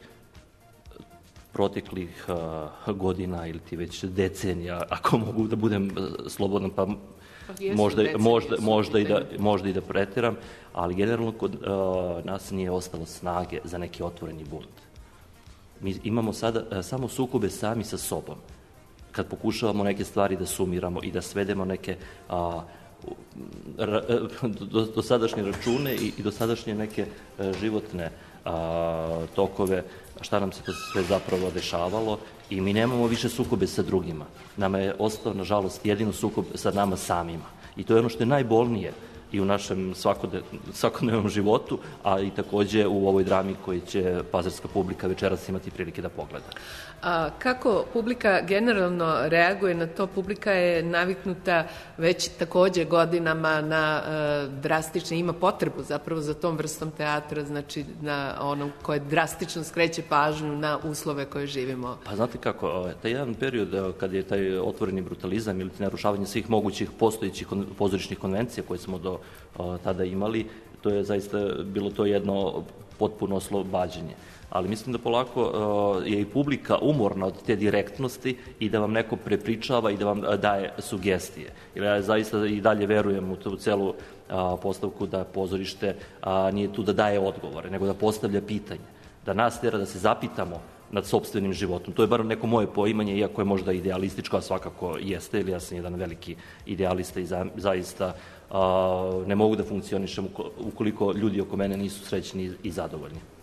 proteklih uh, godina ili ti već decenija, ako mogu da budem uh, slobodan, pa, pa možda, decenije, možda, možda, i da, možda i da pretiram, ali generalno kod uh, nas nije ostalo snage za neki otvoreni bunt. Mi imamo sada uh, samo sukobe sami sa sobom. Kad pokušavamo neke stvari da sumiramo i da svedemo neke uh, ra, do, do sadašnje račune i, i do sadašnje neke uh, životne a, tokove, šta nam se to sve zapravo dešavalo, i mi nemamo više sukobe sa drugima. Nama je ostao, nažalost, jedino sukob sa nama samima. I to je ono što je najbolnije i u našem svakodnevnom životu, a i takođe u ovoj drami koju će pazarska publika večeras imati prilike da pogleda. A kako publika generalno reaguje na to? Publika je naviknuta već takođe godinama na e, drastične, ima potrebu zapravo za tom vrstom teatra, znači na onom koje drastično skreće pažnju na uslove koje živimo. Pa znate kako, taj jedan period kad je taj otvoreni brutalizam ili narušavanje svih mogućih postojećih pozorišnih konvencija koje smo do o, tada imali, to je zaista bilo to jedno potpuno oslobađanje. Ali mislim da polako uh, je i publika umorna od te direktnosti i da vam neko prepričava i da vam daje sugestije. Jer ja zaista i dalje verujem u tu celu uh, postavku da pozorište uh, nije tu da daje odgovore, nego da postavlja pitanje. Da nas tera da se zapitamo nad sopstvenim životom. To je bar neko moje poimanje, iako je možda idealističko, a svakako jeste, ili ja sam jedan veliki idealista i za, zaista uh, ne mogu da funkcionišem ukoliko ljudi oko mene nisu srećni i zadovoljni.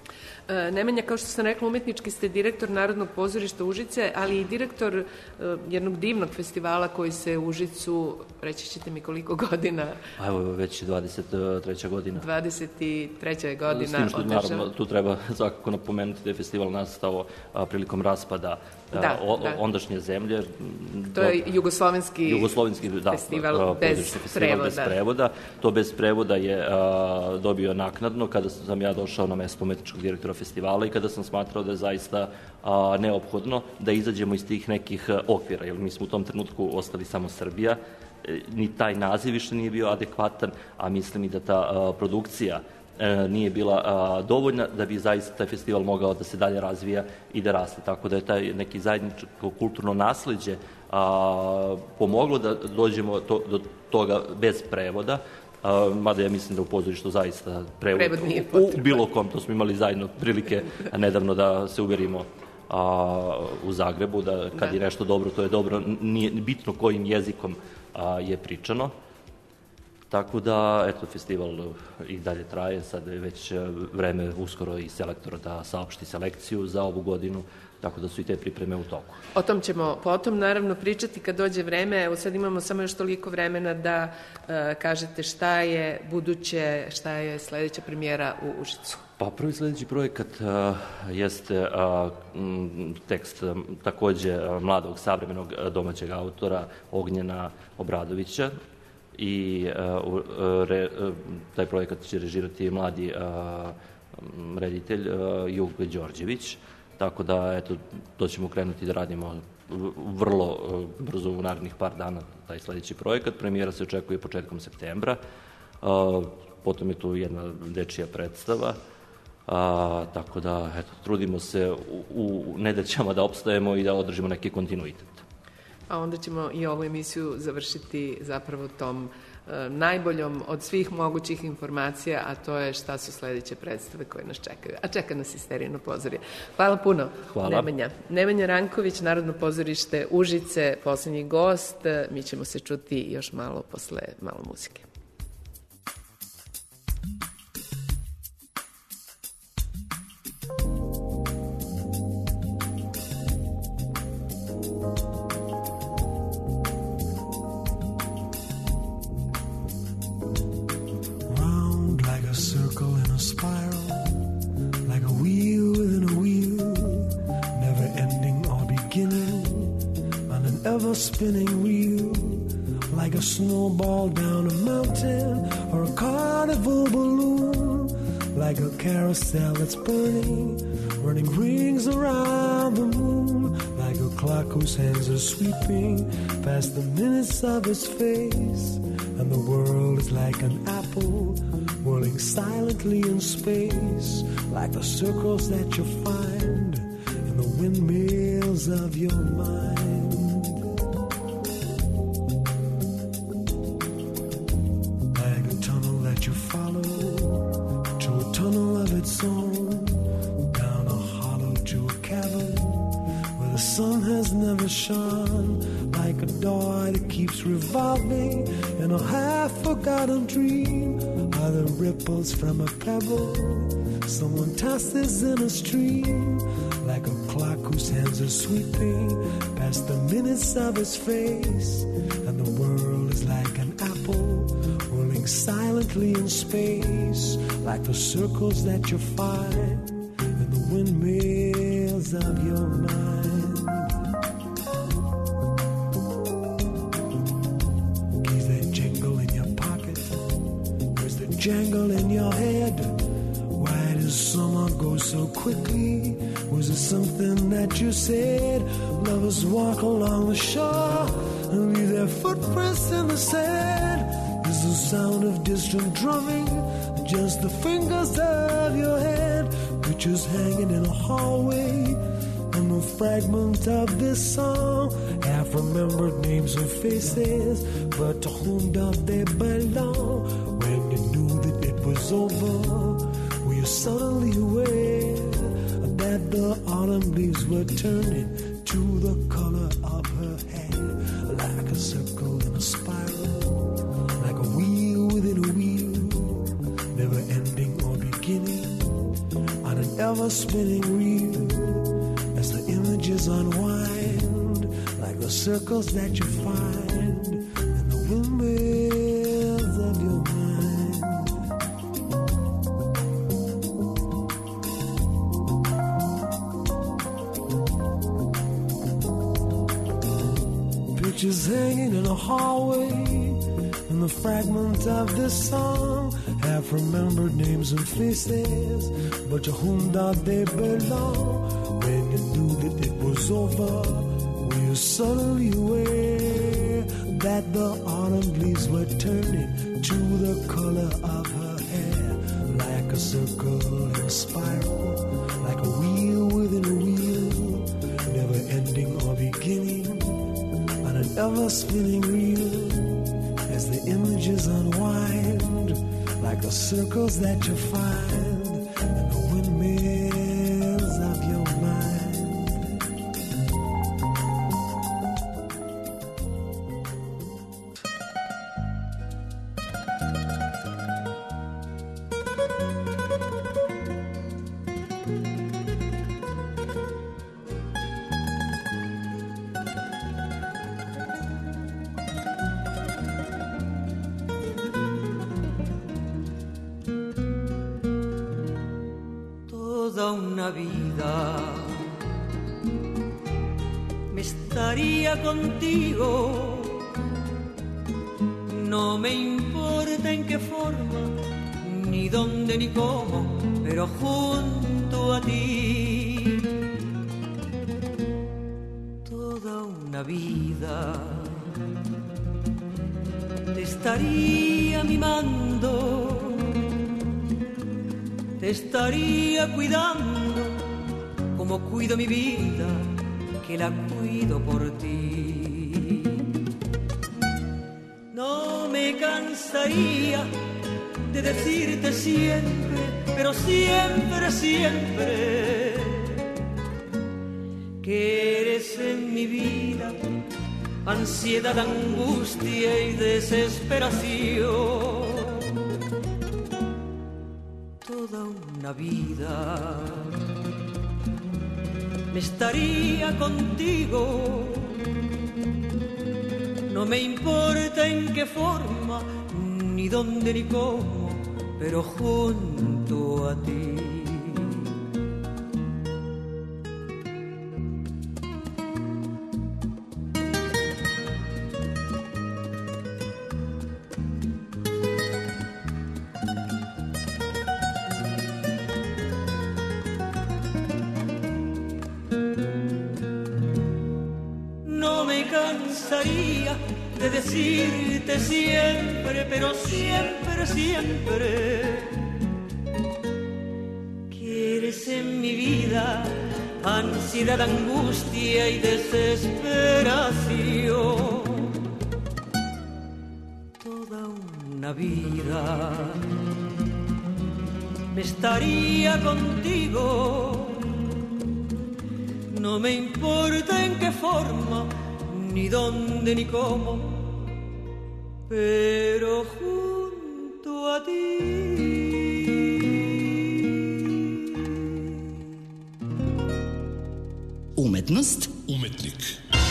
Nemanja, kao što sam rekla, umetnički ste direktor Narodnog pozorišta Užice, ali i direktor jednog divnog festivala koji se u Užicu, reći ćete mi koliko godina? A evo, već dvadeset treća godina. dvadeset treća godina. S tim što, naravno, tu treba svakako napomenuti da je festival nastao a, prilikom raspada da, o, da. ondašnje zemlje. To je jugoslovenski, jugoslovenski da, festival, bez, festival prevoda. bez prevoda. To bez prevoda je a, dobio naknadno kada sam ja došao na mesto umetničkog direktora festivala i kada sam smatrao da je zaista a, neophodno da izađemo iz tih nekih okvira, jer mi smo u tom trenutku ostali samo Srbija, ni taj naziv više nije bio adekvatan, a mislim i da ta a, produkcija a, nije bila a, dovoljna da bi zaista taj festival mogao da se dalje razvija i da raste. Tako da je taj neki zajedničko kulturno nasleđe a, pomoglo da dođemo to, do toga bez prevoda. Uh, mada ja mislim da u pozorištu zaista prevod, prevod nije u, u bilo kom, to smo imali zajedno prilike nedavno da se uverimo uh, u Zagrebu, da kad da. je nešto dobro, to je dobro, nije bitno kojim jezikom uh, je pričano. Tako da, eto, festival i dalje traje, sad je već vreme uskoro i selektora da saopšti selekciju za ovu godinu, tako da su i te pripreme u toku. O tom ćemo potom naravno pričati kad dođe vreme. Evo sad imamo samo još toliko vremena da uh, kažete šta je buduće, šta je sledeća premijera u Užicu. Pa prvi sledeći projekat uh, jeste uh, m, tekst um, takođe uh, mladog savremenog uh, domaćeg autora Ognjena Obradovića i uh, re, uh, taj projekat će režirati mladi uh, reditelj uh, Jug Đorđević. Tako da, eto, to ćemo krenuti da radimo vrlo uh, brzo u narednih par dana, taj sledeći projekat. Premijera se očekuje početkom septembra. Uh, potom je tu jedna dečija predstava. Uh, tako da, eto, trudimo se u, u nedaćama da opstajemo i da održimo neki kontinuitet. A onda ćemo i ovu emisiju završiti zapravo tom najboljom od svih mogućih informacija, a to je šta su sledeće predstave koje nas čekaju. A čeka nas i Sterijino pozorje. Hvala puno, Hvala. Nemanja. Nemanja Ranković, Narodno pozorište Užice, poslednji gost. Mi ćemo se čuti još malo posle malo muzike. Spinning wheel, like a snowball down a mountain or a carnival balloon, like a carousel that's burning, running rings around the moon, like a clock whose hands are sweeping past the minutes of his face, and the world is like an apple whirling silently in space, like the circles that you find in the windmills of your mind. Down a hollow to a cavern where the sun has never shone, like a door that keeps revolving in a half-forgotten dream, are the ripples from a pebble someone tosses in a stream, like a clock whose hands are sweeping past the minutes of his face, and the world is like an apple whirling silently in space, like the circles that you find in the windmills of your mind. Keys that jingle in your pocket, where's the jangle in your head? Why does summer go so quickly? Was it something that you said? Lovers walk along the shore and leave their footprints in the sand. Is the sound of distant drumming just the fingers of your hand? Pictures hanging in a hallway, and a fragment of this song, half remembered names and faces, but to whom do they belong? When you knew that it was over, were you suddenly aware that the autumn leaves were turning to the color of her hair, like a circle in a spiral, like a wheel within a wheel, never ending or beginning, on an ever ever-spinning reel as the images unwind like the circles that you find in the windmills of your mind. Pictures hanging in a hallway, and the fragment of this song have remembered names and faces, but to whom do they belong? When you knew that it was over, were you suddenly aware that the autumn leaves were turning to the color of her hair, like a circle and a spiral, like a wheel within a wheel, never ending or beginning on an ever-spinning reel as the images unwind like the circles that you find in the windmills of your mind. Contigo, no me importa en qué forma, ni dónde ni cómo, pero junto a ti. Toda una vida te estaría mimando, te estaría cuidando, como cuido mi vida, que la cuido por ti. No me cansaría de decirte siempre, pero siempre, siempre, que eres en mi vida ansiedad, angustia y desesperación. Toda una vida me estaría contigo, no me importa en qué forma, ni dónde ni cómo, pero junto a ti. De decirte siempre, pero siempre, siempre, que eres en mi vida ansiedad, angustia y desesperación. Toda una vida me estaría contigo, no me importa en qué forma, ni dónde ni cómo, pero junto a ti. Umetnost, umetnik.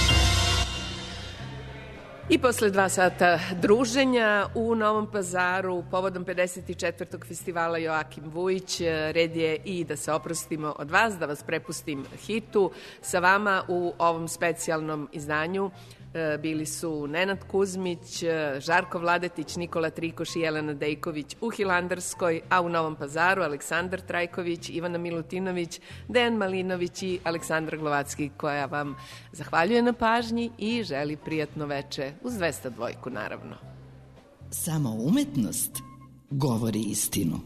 I posle dva sata druženja u Novom Pazaru povodom pedeset četvrtog festivala Joakim Vujić, red je i da se oprostimo od vas, da vas prepustim hitu. Sa vama u ovom specijalnom izdanju bili su Nenad Kuzmić, Žarko Vladetić, Nikola Trikoš i Jelena Dejković u Hilandarskoj, a u Novom Pazaru Aleksandar Trajković, Ivana Milutinović, Dejan Malinović i Aleksandra Glovacki, koja vam zahvaljuje na pažnji i želi prijatno veče uz dvesta dvojku, naravno. Samo umetnost govori istinu.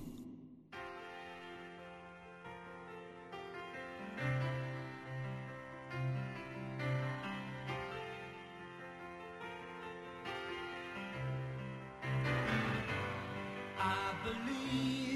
I believe